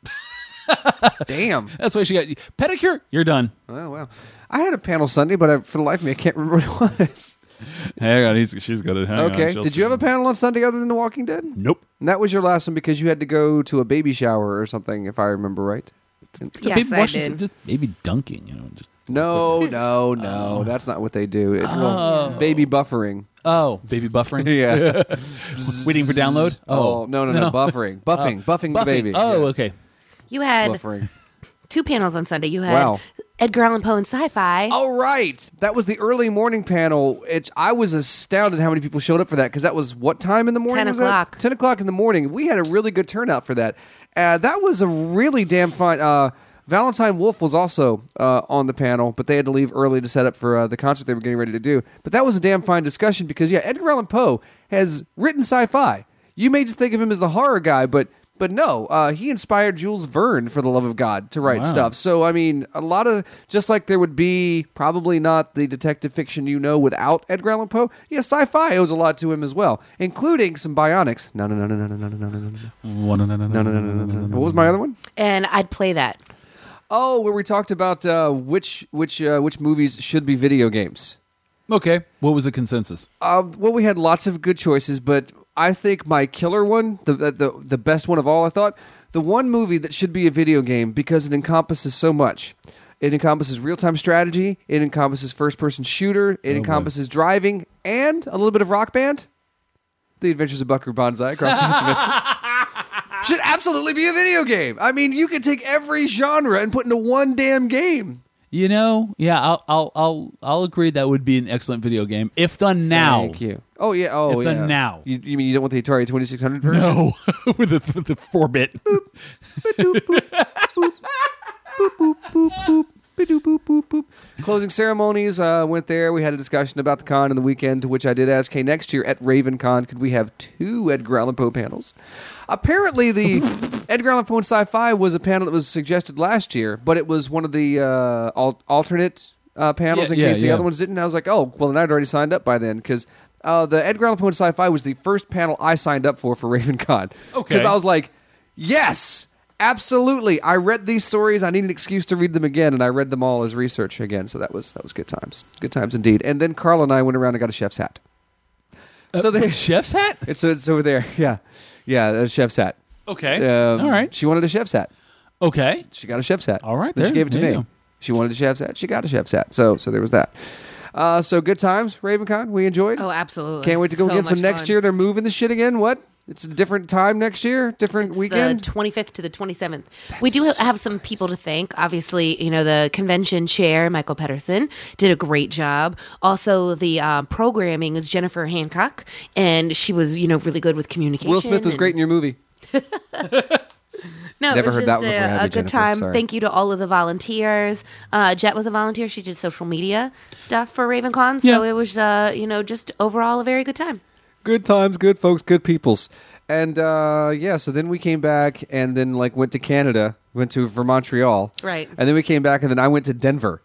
Damn. That's why she got pedicure. You're done. Oh wow. I had a panel Sunday, but I, for the life of me, I can't remember what it was. Hang on, he's, she's got it. Hang on, Okay. she'll- Did you have a panel on Sunday other than The Walking Dead? Nope. And that was your last one because you had to go to a baby shower or something, if I remember right. Yes, Baby I washes- did. Just maybe dunking. You know, just No, no, no. That's not what they do. It, well, baby buffering. oh, baby buffering. Yeah. Waiting for download. Oh, no, no, no. Buffering. Buffing. Oh. Buffing the baby. Oh, Yes. okay. You had Buffering. two panels on Sunday. You had Wow. Edgar Allan Poe and sci-fi. Oh, right. That was the early morning panel. It, I was astounded how many people showed up for that because that was what time in the morning? ten was that? o'clock. ten o'clock in the morning. We had a really good turnout for that. Uh, that was a really damn fine. Uh, Valentine Wolf was also uh, on the panel, but they had to leave early to set up for uh, the concert they were getting ready to do. But that was a damn fine discussion because, yeah, Edgar Allan Poe has written sci-fi. You may just think of him as the horror guy, but but no, uh, he inspired Jules Verne, for the love of God, to write Wow. stuff. So, I mean, a lot of, just like there would be probably not the detective fiction you know without Edgar Allan Poe, yeah, sci-fi owes a lot to him as well, including some bionics. No, no, no, no, no, no, no, no, no, no, no, no, no, no, no, no, no, no, no. What was my other one? And I'd play that. Oh, where we talked about uh, which which uh, which movies should be video games. Okay. What was the consensus? Uh, well, we had lots of good choices, but I think my killer one, the, the the the best one of all, I thought, the one movie that should be a video game because it encompasses so much. It encompasses real-time strategy, it encompasses first-person shooter, it Oh, encompasses driving, and a little bit of Rock Band. The Adventures of Buckaroo Banzai Across the Internet. Should absolutely be a video game. I mean, you can take every genre and put into one damn game. You know, yeah, I'll, I'll, I'll, I'll agree that would be an excellent video game if done now. Thank you. Oh yeah. Oh If yeah. done now. You, you mean you don't want the Atari twenty-six hundred version? No, with the with the four bit. Closing ceremonies uh, went there. We had a discussion about the con and the weekend, to which I did ask, hey, next year at RavenCon, could we have two Edgar Allan Poe panels? Apparently, the Edgar Allan Poe and Sci-Fi was a panel that was suggested last year, but it was one of the uh, al- alternate uh, panels Yeah, in yeah, case the yeah. other ones didn't. I was like, oh, well, then I'd already signed up by then, because uh, the Edgar Allan Poe and Sci-Fi was the first panel I signed up for for RavenCon. Okay. Because I was like, yes! Absolutely. I read these stories. I need an excuse to read them again, and I read them all as research again. So that was that was good times. Good times indeed. And then Carl and I went around and got a chef's hat. So there, chef's hat? It's it's over there. Yeah, yeah, a chef's hat. Okay. Um, All right. She wanted a chef's hat. Okay. She got a chef's hat. All right. Then There, she gave it to there you me. go. She wanted a chef's hat. She got a chef's hat. So so there was that. Uh, so good times, RavenCon. We enjoyed. Oh, absolutely. Can't wait to go So again. So much next fun. year they're moving the shit again. What? It's a different time next year, different It's weekend. the twenty-fifth to the twenty-seventh. We do have some people to thank. Obviously, you know, the convention chair, Michael Pedersen, did a great job. Also, the uh, programming is Jennifer Hancock, and she was, you know, really good with communication. Will Smith was and- great in your movie. No, Never it was heard that just one before. a, Happy a good Jennifer. time. Sorry. Thank you to all of the volunteers. Uh, Jet was a volunteer. She did social media stuff for RavenCon. So Yeah. it was, uh, you know, just overall a very good time. Good times, good folks, good peoples. And uh, yeah, so then we came back and then like went to Canada, went to Vermontreal. Right. And then we came back and then I went to Denver.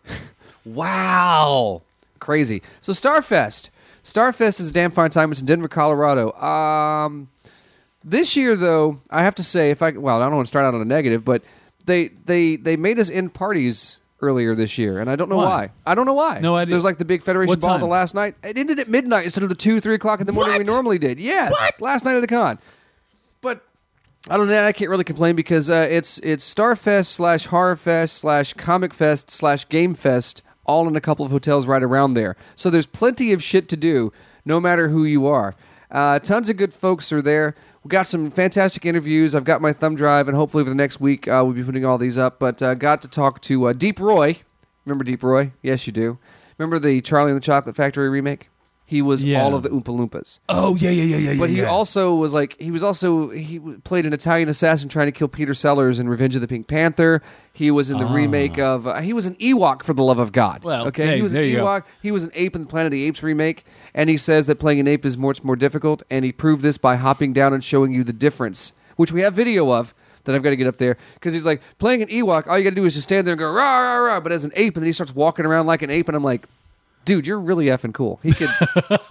Wow. Crazy. So Starfest. Starfest is a damn fine time. It's in Denver, Colorado. Um, this year, though, I have to say, if I well, I don't want to start out on a negative, but they they they made us end parties earlier this year, and I don't know why. Why? I don't know why. No idea. There's like the big Federation What Ball time? the last night. It ended at midnight instead of the two, three o'clock in the morning we normally did. Yes, last night of the con. But other than that, I can't really complain because uh, it's it's Starfest slash Horror Fest slash Comic Fest slash Game Fest, all in a couple of hotels right around there. So there's plenty of shit to do, no matter who you are. Uh, tons of good folks are there. We got some fantastic interviews. I've got my thumb drive, and hopefully over the next week uh, we'll be putting all these up. But uh, got to talk to uh, Deep Roy. Remember Deep Roy? Yes, you do. Remember the Charlie and the Chocolate Factory remake? He was Yeah. all of the Oompa Loompas. Oh yeah, yeah, yeah, yeah. But yeah, he yeah. also was like he was also he w- played an Italian assassin trying to kill Peter Sellers in Revenge of the Pink Panther. He was in the Ah. remake of uh, he was an Ewok for the love of God. Well, okay, hey, he was an there you go. Ewok. He was an ape in the Planet of the Apes remake, and he says that playing an ape is much more difficult, and he proved this by hopping down and showing you the difference, which we have video of. That I've got to get up there because he's like playing an Ewok. All you got to do is just stand there and go rah rah rah. But as an ape, and then he starts walking around like an ape, and I'm like, dude, you're really effing cool. He could.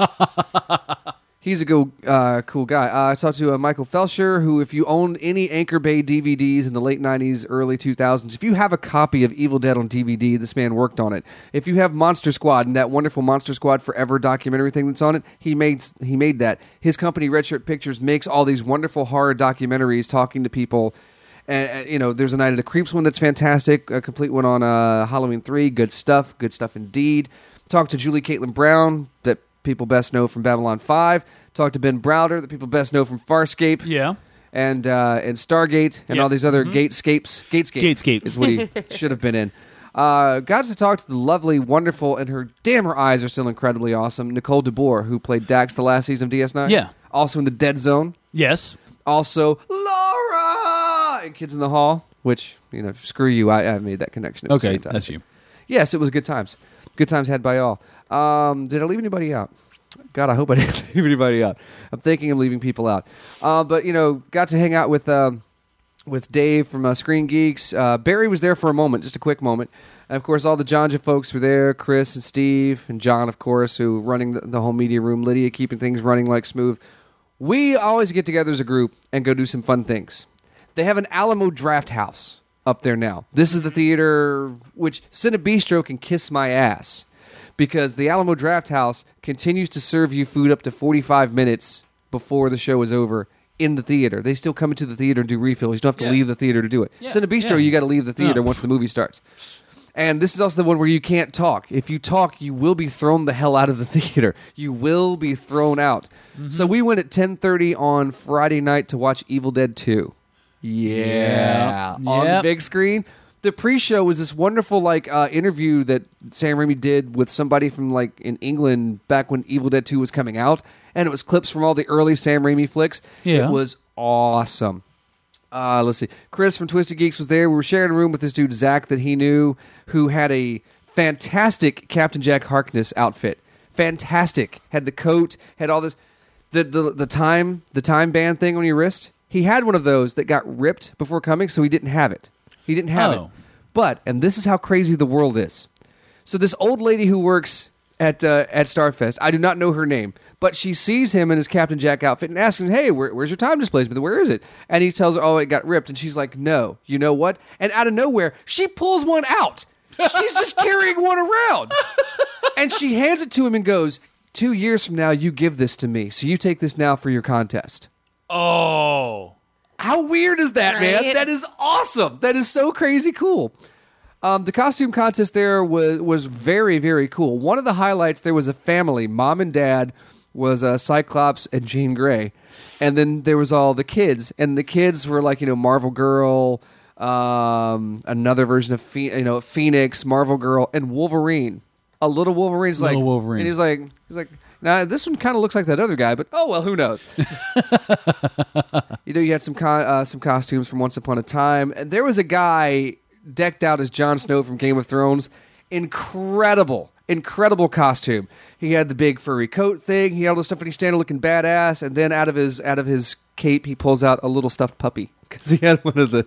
He's a go, uh, cool guy. Uh, I talked to uh, Michael Felsher, who, if you owned any Anchor Bay D V Ds in the late nineties, early two thousands, if you have a copy of Evil Dead on D V D, this man worked on it. If you have Monster Squad and that wonderful Monster Squad Forever documentary thing that's on it, he made he made that. His company, Red Shirt Pictures, makes all these wonderful horror documentaries talking to people. And, uh, you know, there's a Night of the Creeps one that's fantastic, a complete one on uh, Halloween three, good stuff, good stuff indeed. Talked to Julie Caitlin Brown, that people best know from Babylon five. Talked to Ben Browder, that people best know from Farscape. Yeah. And uh, and Stargate and Yeah. all these other Mhm. Gatescapes. Gatescape. Gatescape. is what he should have been in. Uh, got to talk to the lovely, wonderful, and her damn, her eyes are still incredibly awesome, Nicole DeBoer, who played Dax the last season of D S nine. Yeah. Also in The Dead Zone. Yes. Also, Laura in Kids in the Hall, which, you know, screw you, I, I made that connection. It was Okay, fantastic. that's you. Yes, it was good times. Good times had by all. Um, did I leave anybody out? God, I hope I didn't leave anybody out. I'm thinking I'm leaving people out. Uh, but, you know, got to hang out with um, with Dave from uh, Screen Geeks. Uh, Barry was there for a moment, just a quick moment. And, of course, all the Jonja folks were there, Chris and Steve and John, of course, who running the, the whole media room, Lydia keeping things running like smooth. We always get together as a group and go do some fun things. They have an Alamo Draft House up there now. This is the theater which Cinebistro can kiss my ass because the Alamo Draft House continues to serve you food up to forty-five minutes before the show is over in the theater. They still come into the theater and do refills. You don't have to Yeah. leave the theater to do it. Yeah. Cinebistro, Yeah. you got to leave the theater Oh. once the movie starts. And this is also the one where you can't talk. If you talk, you will be thrown the hell out of the theater. You will be thrown out. So we went at ten thirty on Friday night to watch Evil Dead two. Yeah. Yeah. On the Yep. big screen. The pre-show was this wonderful like uh, interview that Sam Raimi did with somebody from like in England back when Evil Dead two was coming out, and it was clips from all the early Sam Raimi flicks. Yeah. It was awesome. Uh, let's see. Chris from Twisted Geeks was there. We were sharing a room with this dude Zach that he knew, who had a fantastic Captain Jack Harkness outfit. Fantastic. Had the coat. Had all this. The the the time the time band thing on your wrist. He had one of those that got ripped before coming, so he didn't have it. He didn't have Oh. it. But, and this is how crazy the world is. So this old lady who works at uh, at Starfest, I do not know her name, but she sees him in his Captain Jack outfit and asks him, hey, where, where's your time displacement? Where is it? And he tells her, oh, it got ripped. And she's like, no. You know what? And out of nowhere, she pulls one out. She's just carrying one around. And she hands it to him and goes, two years from now, you give this to me. So you take this now for your contest. Oh. How weird is that, man? Right? That is awesome. That is so crazy cool. Um, the costume contest there was was very, very cool. One of the highlights, there was a family, mom and dad, was uh, Cyclops and Jean Grey, and then there was all the kids, and the kids were like you know Marvel Girl, um, another version of Phe- you know Phoenix, Marvel Girl, and Wolverine. A little Wolverine's Little like Wolverine. and he's like he's like now this one kind of looks like that other guy, but oh well, who knows? You know, you had some co- uh, some costumes from Once Upon a Time, and there was a guy decked out as Jon Snow from Game of Thrones. Incredible, incredible costume. He had the big furry coat thing. He had all the stuff, and he's standing looking badass. And then out of his out of his cape, he pulls out a little stuffed puppy because he had one of the.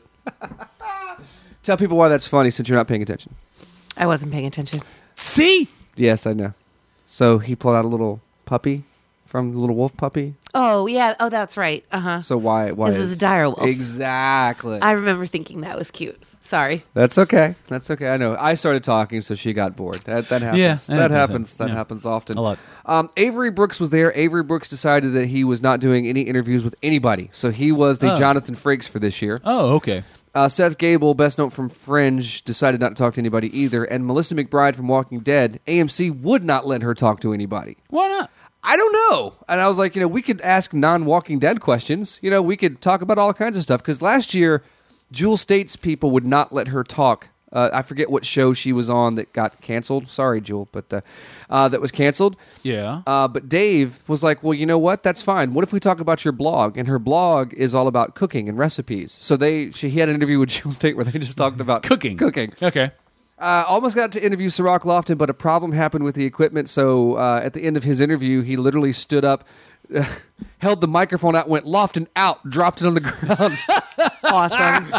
Tell people why that's funny since you're not paying attention. I wasn't paying attention. See? Yes, I know. So he pulled out a little puppy from the little wolf puppy. Oh, yeah. Oh, that's right. Uh-huh. So why? Why This was is- a dire wolf. Exactly. I remember thinking that was cute. Sorry. That's okay. That's okay. I know. I started talking, so she got bored. That, that happens. Yeah, that it does happens. happen. That Yeah. happens often. A lot. Um, Avery Brooks was there. Avery Brooks decided that he was not doing any interviews with anybody, so he was the Oh. Jonathan Frakes for this year. Oh, okay. Uh, Seth Gable, best known from Fringe, decided not to talk to anybody either. And Melissa McBride from Walking Dead, A M C would not let her talk to anybody. Why not? I don't know. And I was like, you know, we could ask non-Walking Dead questions. You know, we could talk about all kinds of stuff. Because last year, Jewel State's people would not let her talk. Uh, I forget what show she was on that got canceled. Sorry, Jewel, but uh, uh, that was canceled. Yeah. Uh, but Dave was like, well, you know what? That's fine. What if we talk about your blog? And her blog is all about cooking and recipes. So they, she he had an interview with Jewel State where they just talked about Cooking. Cooking. Okay. Uh, almost got to interview Ciroc Lofton, but a problem happened with the equipment. So uh, at the end of his interview, he literally stood up, uh, held the microphone out, went Lofton out, dropped it on the ground. Awesome.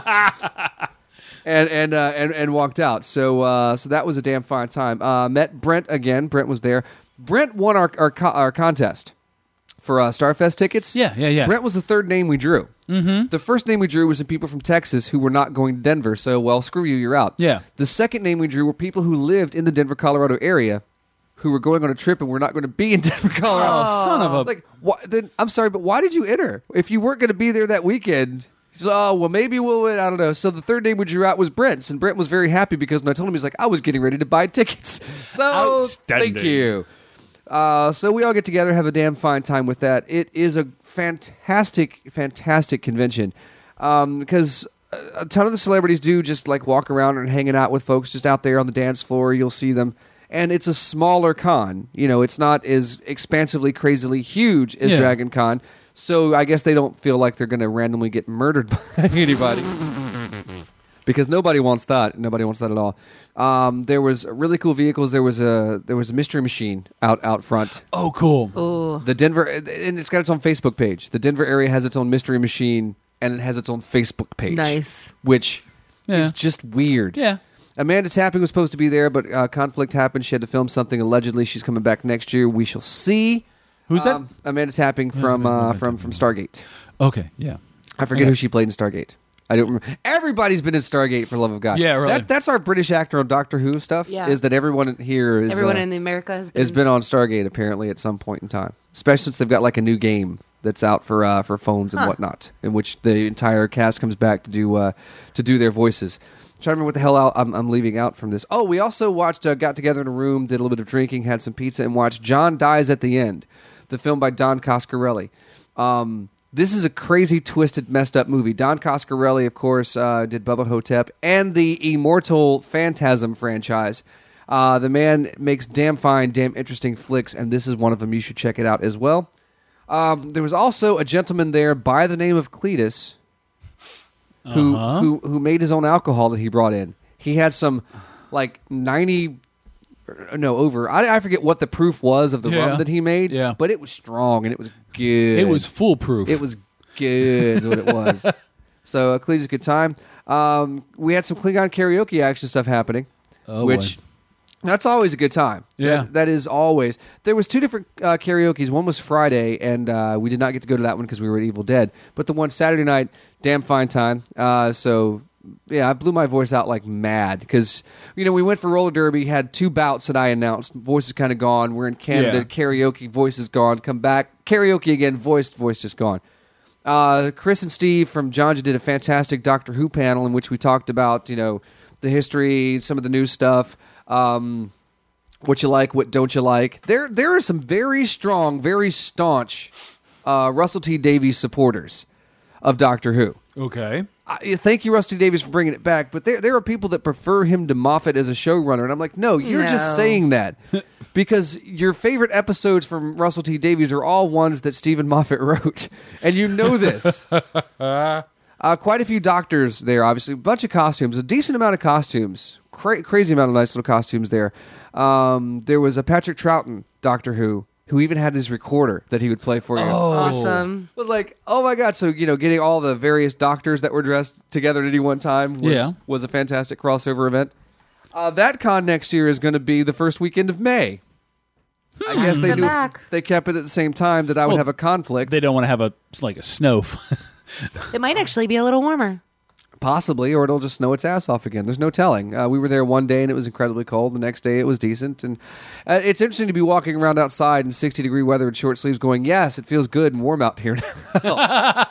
And and, uh, and and walked out. So uh, so that was a damn fine time. Uh, met Brent again. Brent was there. Brent won our our, co- our contest for uh, Starfest tickets. Yeah, yeah, yeah. Brent was the third name we drew. Mm-hmm. The first name we drew was some people from Texas who were not going to Denver. So well, screw you, you're out. Yeah. The second name we drew were people who lived in the Denver, Colorado area, who were going on a trip and were not going to be in Denver, Colorado. Oh, son of a- Like, why, then I'm sorry, but why did you enter if you weren't going to be there that weekend? He said, oh, well, maybe we'll, I don't know. So the third name we drew out was Brent's, and Brent was very happy because when I told him, he's like, I was getting ready to buy tickets. So Outstanding. thank you. Uh, so we all get together, have a damn fine time with that. It is a fantastic, fantastic convention um, because a, a ton of the celebrities do just like walk around and hanging out with folks just out there on the dance floor. You'll see them. And it's a smaller con. You know, it's not as expansively, crazily huge as Yeah. Dragon Con. So I guess they don't feel like they're going to randomly get murdered by anybody. Because nobody wants that. Nobody wants that at all. Um, there was really cool vehicles. There was a there was a mystery machine out out front. Oh, cool. Ooh. The Denver, and it's got its own Facebook page. The Denver area has its own mystery machine, and it has its own Facebook page. Nice. Which Yeah. is just weird. Yeah. Amanda Tapping was supposed to be there, but uh, conflict happened. She had to film something. Allegedly, she's coming back next year. We shall see. Who's Um, Amanda Tapping from uh, from from Stargate. Okay, yeah. I forget Okay. who she played in Stargate. I don't remember. Everybody's been in Stargate, for the love of God. Yeah, really. That, that's our British actor on Doctor Who stuff. Yeah. Is that everyone here is Everyone uh, in the America has been, has been on Stargate apparently at some point in time, especially since they've got like a new game that's out for uh, for phones and Huh. whatnot, in which the entire cast comes back to do uh, to do their voices. I'm trying to remember what the hell out I'm, I'm leaving out from this. Oh, we also watched, uh, got together in a room, did a little bit of drinking, had some pizza, and watched John Dies at the End, the film by Don Coscarelli. Um, this is a crazy, twisted, messed up movie. Don Coscarelli, of course, uh, did Bubba Hotep and the immortal Phantasm franchise. Uh, the man makes damn fine, damn interesting flicks, and this is one of them. You should check it out as well. Um, there was also a gentleman there by the name of Cletus who, Uh-huh. who who made his own alcohol that he brought in. He had some like ninety, no, over. I, I forget what the proof was of the Yeah. rum that he made, Yeah. but it was strong and it was good. It was foolproof. It was good is what it was. So uh, Cletus, good time. Um, we had some Klingon karaoke action stuff happening, Oh, which boy. that's always a good time. Yeah. That- that is always. There was two different uh, karaoke's. One was Friday, and uh, we did not get to go to that one because we were at Evil Dead. But the one Saturday night, damn fine time. Uh, so yeah, I blew my voice out like mad because you know we went for roller derby, had two bouts that I announced. Voice is kind of gone. We're in Canada. Yeah. Karaoke, voice is gone. Come back, karaoke again. Voice, voice just gone. Uh, Chris and Steve from Jonja did a fantastic Doctor Who panel in which we talked about, you know, the history, some of the new stuff. Um, what you like, what don't you like. There, there are some very strong, very staunch uh, Russell T Davies supporters of Doctor Who. Okay. I, thank you, Rusty Davies, for bringing it back. But there, there are people that prefer him to Moffat as a showrunner, and I'm like, no, you're No. just saying that because your favorite episodes from Russell T Davies are all ones that Stephen Moffat wrote, and you know this. uh, quite a few doctors there, obviously, a bunch of costumes, a decent amount of costumes, Cra- crazy amount of nice little costumes there. Um, there was a Patrick Troughton Doctor Who. Who even had his recorder that he would play for you. Oh. Awesome. It was like, oh my God. So, you know, getting all the various doctors that were dressed together at any one time was, Yeah. was a fantastic crossover event. Uh, that con next year is going to be the first weekend of May. I guess they Come knew back. they kept it at the same time that I would Well, have a conflict. They don't want to have a like a snow. It might actually be a little warmer. Possibly, or it'll just snow its ass off again. There's no telling. Uh, we were there one day and it was incredibly cold. The next day it was decent. And uh, it's interesting to be walking around outside in sixty degree weather in short sleeves going, yes, it feels good and warm out here now.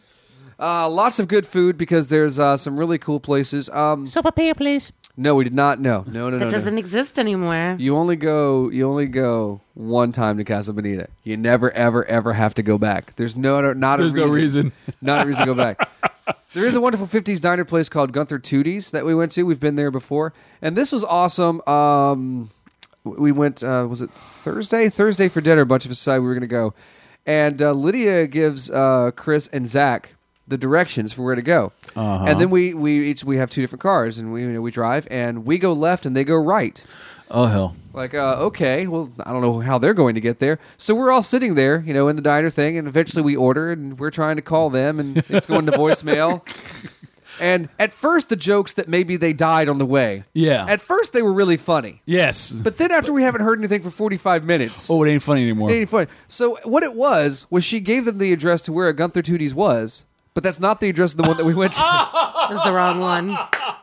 uh, lots of good food because there's uh, some really cool places. Um, so prepare, please. No, we did not. No, no, no, That no. doesn't no. exist anymore. You only go. You only go one time to Casa Bonita. You never, ever, ever have to go back. There's no, not There's a no reason, reason. not a reason to go back. There is a wonderful fifties diner place called Gunther Tootie's that we went to. We've been there before, and this was awesome. Um, we went. Uh, was it Thursday? Thursday for dinner. A bunch of us decided we were going to go, and uh, Lydia gives uh, Chris and Zach the directions for where to go, Uh-huh. and then we we each we have two different cars, and we you know, we drive, and we go left, and they go right. Oh hell! Like, uh, okay, well, I don't know how they're going to get there. So we're all sitting there, you know, in the diner thing, and eventually we order, and we're trying to call them, and it's going to voicemail. And at first, the jokes that maybe they died on the way. Yeah. At first, they were really funny. Yes. But then after we haven't heard anything for forty-five minutes. Oh, it ain't funny anymore. It ain't funny. So what it was, was she gave them the address to where a Gunther Tootie's was, but that's not the address of the one that we went to. It was the wrong one.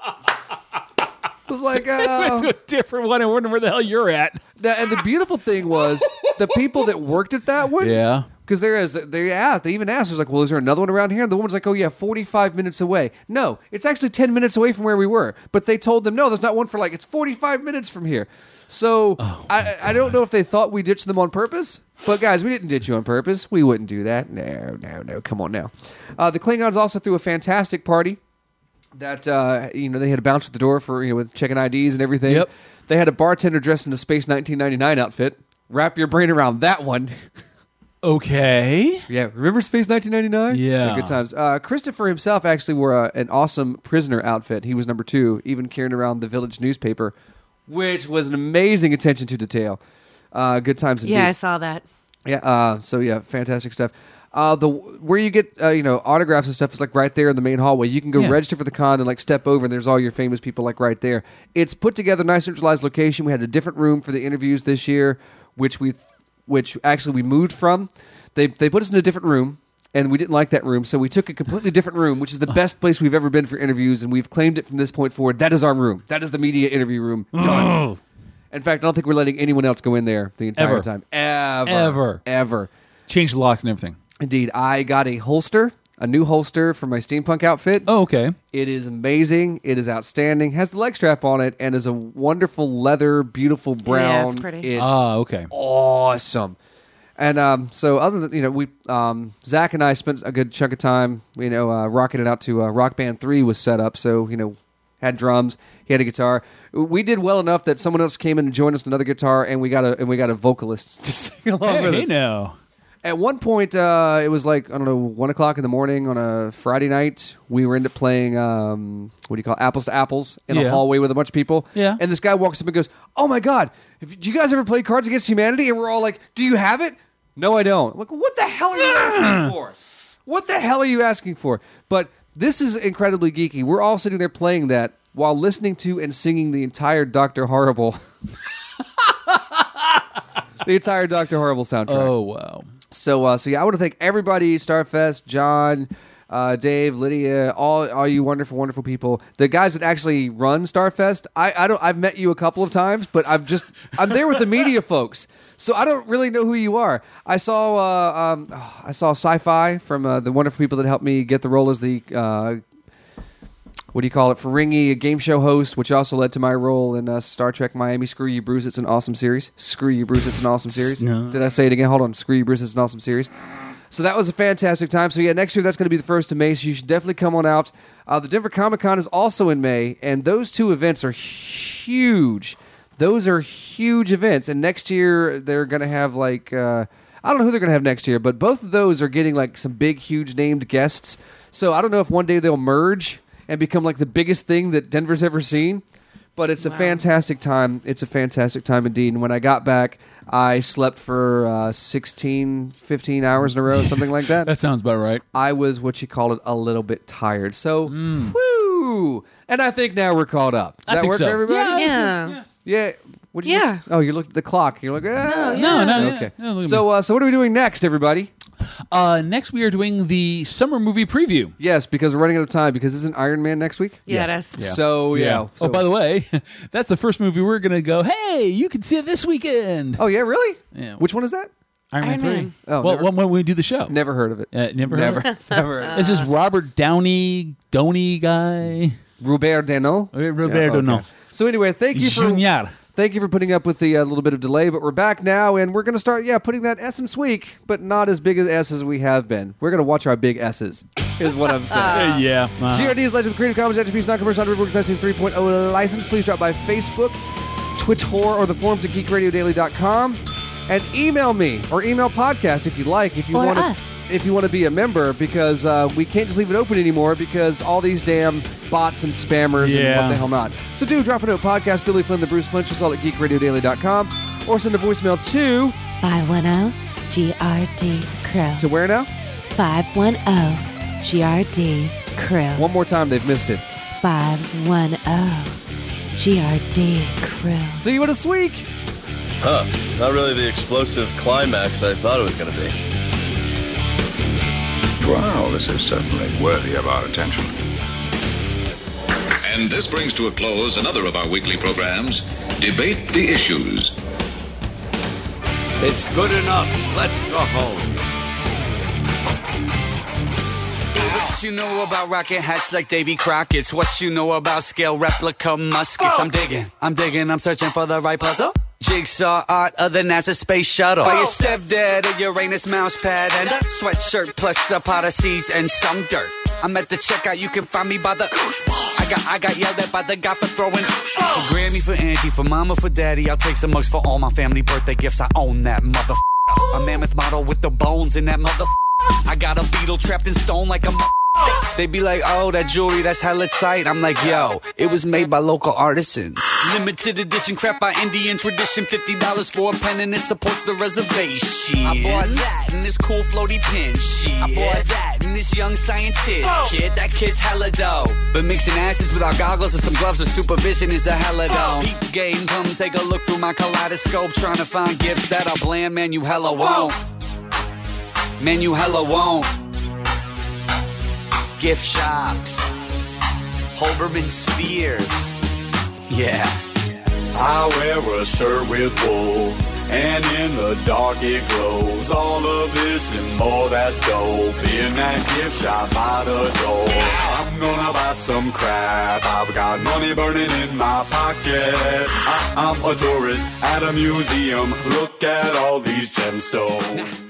It was like, went uh, to a different one. I wonder where the hell you're at. Now, and the beautiful thing was the people that worked at that one. Yeah. Because there is, they asked, they even asked, "Was like, well, is there another one around here?" And the woman's like, "Oh yeah, forty-five minutes away." No, it's actually ten minutes away from where we were. But they told them, "No, there's not one for like it's forty-five minutes from here." So Oh, I, I don't know if they thought we ditched them on purpose. But guys, we didn't ditch you on purpose. We wouldn't do that. No, no, no. Come on now. Uh, the Klingons also threw a fantastic party. That uh, you know they had to bounce at the door for you know with checking I Ds and everything. Yep. They had a bartender dressed in a Space nineteen ninety-nine outfit. Wrap your brain around that one. Okay. Yeah, remember Space nineteen ninety-nine? Yeah. good times. Uh, Christopher himself actually wore a, an awesome prisoner outfit. He was number two, even carrying around the village newspaper, which was an amazing attention to detail. Uh, good times indeed. Yeah, I saw that. Yeah. Uh, so yeah, fantastic stuff. Uh, the where you get uh, you know autographs and stuff is like right there in the main hallway. You can go Yeah. register for the con and like step over, and there's all your famous people like right there. It's put together, nice centralized location. We had a different room for the interviews this year, which we which actually we moved from. They they put us in a different room, and we didn't like that room, so we took a completely different room, which is the best place we've ever been for interviews, and we've claimed it from this point forward. That is our room. That is the media interview room. Done. In fact, I don't think we're letting anyone else go in there the entire Ever. time. Ever. Ever. Ever. Change the locks and everything. Indeed. I got a holster, a new holster for my steampunk outfit. Oh, okay. It is amazing. It is outstanding. Has the leg strap on it and is a wonderful leather, beautiful brown. it's pretty. It's Ah, okay. awesome. And um, so, other than you know, we um, Zach and I spent a good chunk of time, you know, uh, rocking it out to uh, Rock Band Three was set up. So you know, had drums, he had a guitar. We did well enough that someone else came in and joined us with another guitar, and we got a and we got a vocalist to sing along Hey, with hey us. now. At one point, uh, it was like, I don't know, one o'clock in the morning on a Friday night. We were into playing, um, what do you call it, Apples to Apples in Yeah. a hallway with a bunch of people. Yeah. And this guy walks up and goes, "Oh my God, if, do you guys ever play Cards Against Humanity?" And we're all like, "Do you have it?" "No, I don't." I'm like, what the hell are you asking for? What the hell are you asking for? But this is incredibly geeky. We're all sitting there playing that while listening to and singing the entire Doctor Horrible. the entire Doctor Horrible soundtrack. Oh, wow. So, uh, so yeah, I want to thank everybody, Starfest, John, uh, Dave, Lydia, all, all you wonderful, wonderful people. The guys that actually run Starfest, I, I don't, I've met you a couple of times, but I'm just, I'm there with the media folks, so I don't really know who you are. I saw, uh, um, I saw Sci-Fi from uh, the wonderful people that helped me get the role as the, uh, what do you call it, Ferengi, a game show host, which also led to my role in uh, Star Trek Miami. Screw you, Bruce. It's an awesome series. Screw you, Bruce. It's an awesome series. No. Did I say it again? Hold on. Screw you, Bruce. It's an awesome series. So that was a fantastic time. So yeah, next year that's going to be the first of May, so you should definitely come on out. Uh, the Denver Comic Con is also in May, and those two events are huge. Those are huge events, and next year they're going to have like, uh, I don't know who they're going to have next year, but both of those are getting like some big, huge named guests. So I don't know if one day they'll merge and become like the biggest thing that Denver's ever seen. But it's wow. a fantastic time. It's a fantastic time indeed. And when I got back, I slept for uh, sixteen, fifteen hours in a row, something like that. That sounds about right. I was, what you call it, a little bit tired. So, mm. woo! And I think now we're caught up. Does I that think work so. for everybody? Yeah. Yeah. yeah. What'd you Yeah. look? Oh, you looked at the clock. You're like, ah. No, yeah. No, no, Okay. yeah. No, so, uh, so what are we doing next, everybody? Uh, next, we are doing the summer movie preview. Yes, because we're running out of time. Because isn't Iron Man next week? Yeah, it is. Yeah. So, yeah. Yeah. So, oh, by the way, that's the first movie we're going to go, hey, you can see it this weekend. oh, yeah, really? Yeah. Which one is that? Iron, Iron Man three. Man. Oh, well, never- when, when we do the show. Never heard of it. Uh, never Never. heard of it? Never heard of it. This is Robert Downey, Downey guy. Robert Dano. Robert Yeah, okay. Downey. So anyway, thank you for Junior. thank you for putting up with the uh, little bit of delay, but we're back now, and we're going to start, yeah, putting that Essence Week, but not as big as S as we have been. We're going to watch our big S's, is what I'm saying. Uh, yeah. Uh, G R D is Legend of Creative Commons Attribution Non-Commercial Under License three point oh license. Please drop by Facebook, Twitter, or the forums at geek radio daily dot com, and email me or email podcast if you like. If you Or want to, us. if you want to be a member, because uh, we can't just leave it open anymore because all these damn bots and spammers and Yeah. what the hell not. So do drop a note, podcast Billy Flynn, the Bruce Flynn Show, all at geek radio daily dot com, or send a voicemail to five one zero G R D Crew. to where now? five one zero G R D Crew. One more time, they've missed it. five one zero G R D Crew. See you in a week. Huh. Not really the explosive climax I thought it was going to be. Well, this is certainly worthy of our attention. And this brings to a close another of our weekly programs, Debate the Issues. It's good enough. Let's go home. What you know about rocket hats like Davy Crockett's? What you know about scale replica muskets? I'm digging, I'm digging, I'm searching for the right puzzle. Jigsaw art of the NASA space shuttle. By your stepdad, a Uranus mouse pad, and a sweatshirt plus a pot of seeds and some dirt. I'm at the checkout, you can find me by the I got I got yelled at by the guy for throwing For Grammy, for auntie, for mama, for daddy. I'll take some mugs for all my family birthday gifts. I own that mother. A mammoth model with the bones in that mother. I got a beetle trapped in stone like a mother. They be like, oh, that jewelry, that's hella tight. I'm like, yo, it was made by local artisans. Limited edition craft by Indian tradition. fifty dollars for a pen and it supports the reservation. I bought that and this cool floaty pin. Shit. I bought that and this young scientist. Kid, that kid's hella dope. But mixing asses without goggles and some gloves of supervision is a hella dope. Peep game, come take a look through my kaleidoscope. Trying to find gifts that are bland, man, you hella won't. Man, you hella won't. Gift shops, Holberman Spheres, yeah. I wear a shirt with wolves, and in the dark it glows. All of this and more, that's dope. In that gift shop by the door. I'm gonna buy some crap. I've got money burning in my pocket. I- I'm a tourist at a museum. Look at all these gemstones.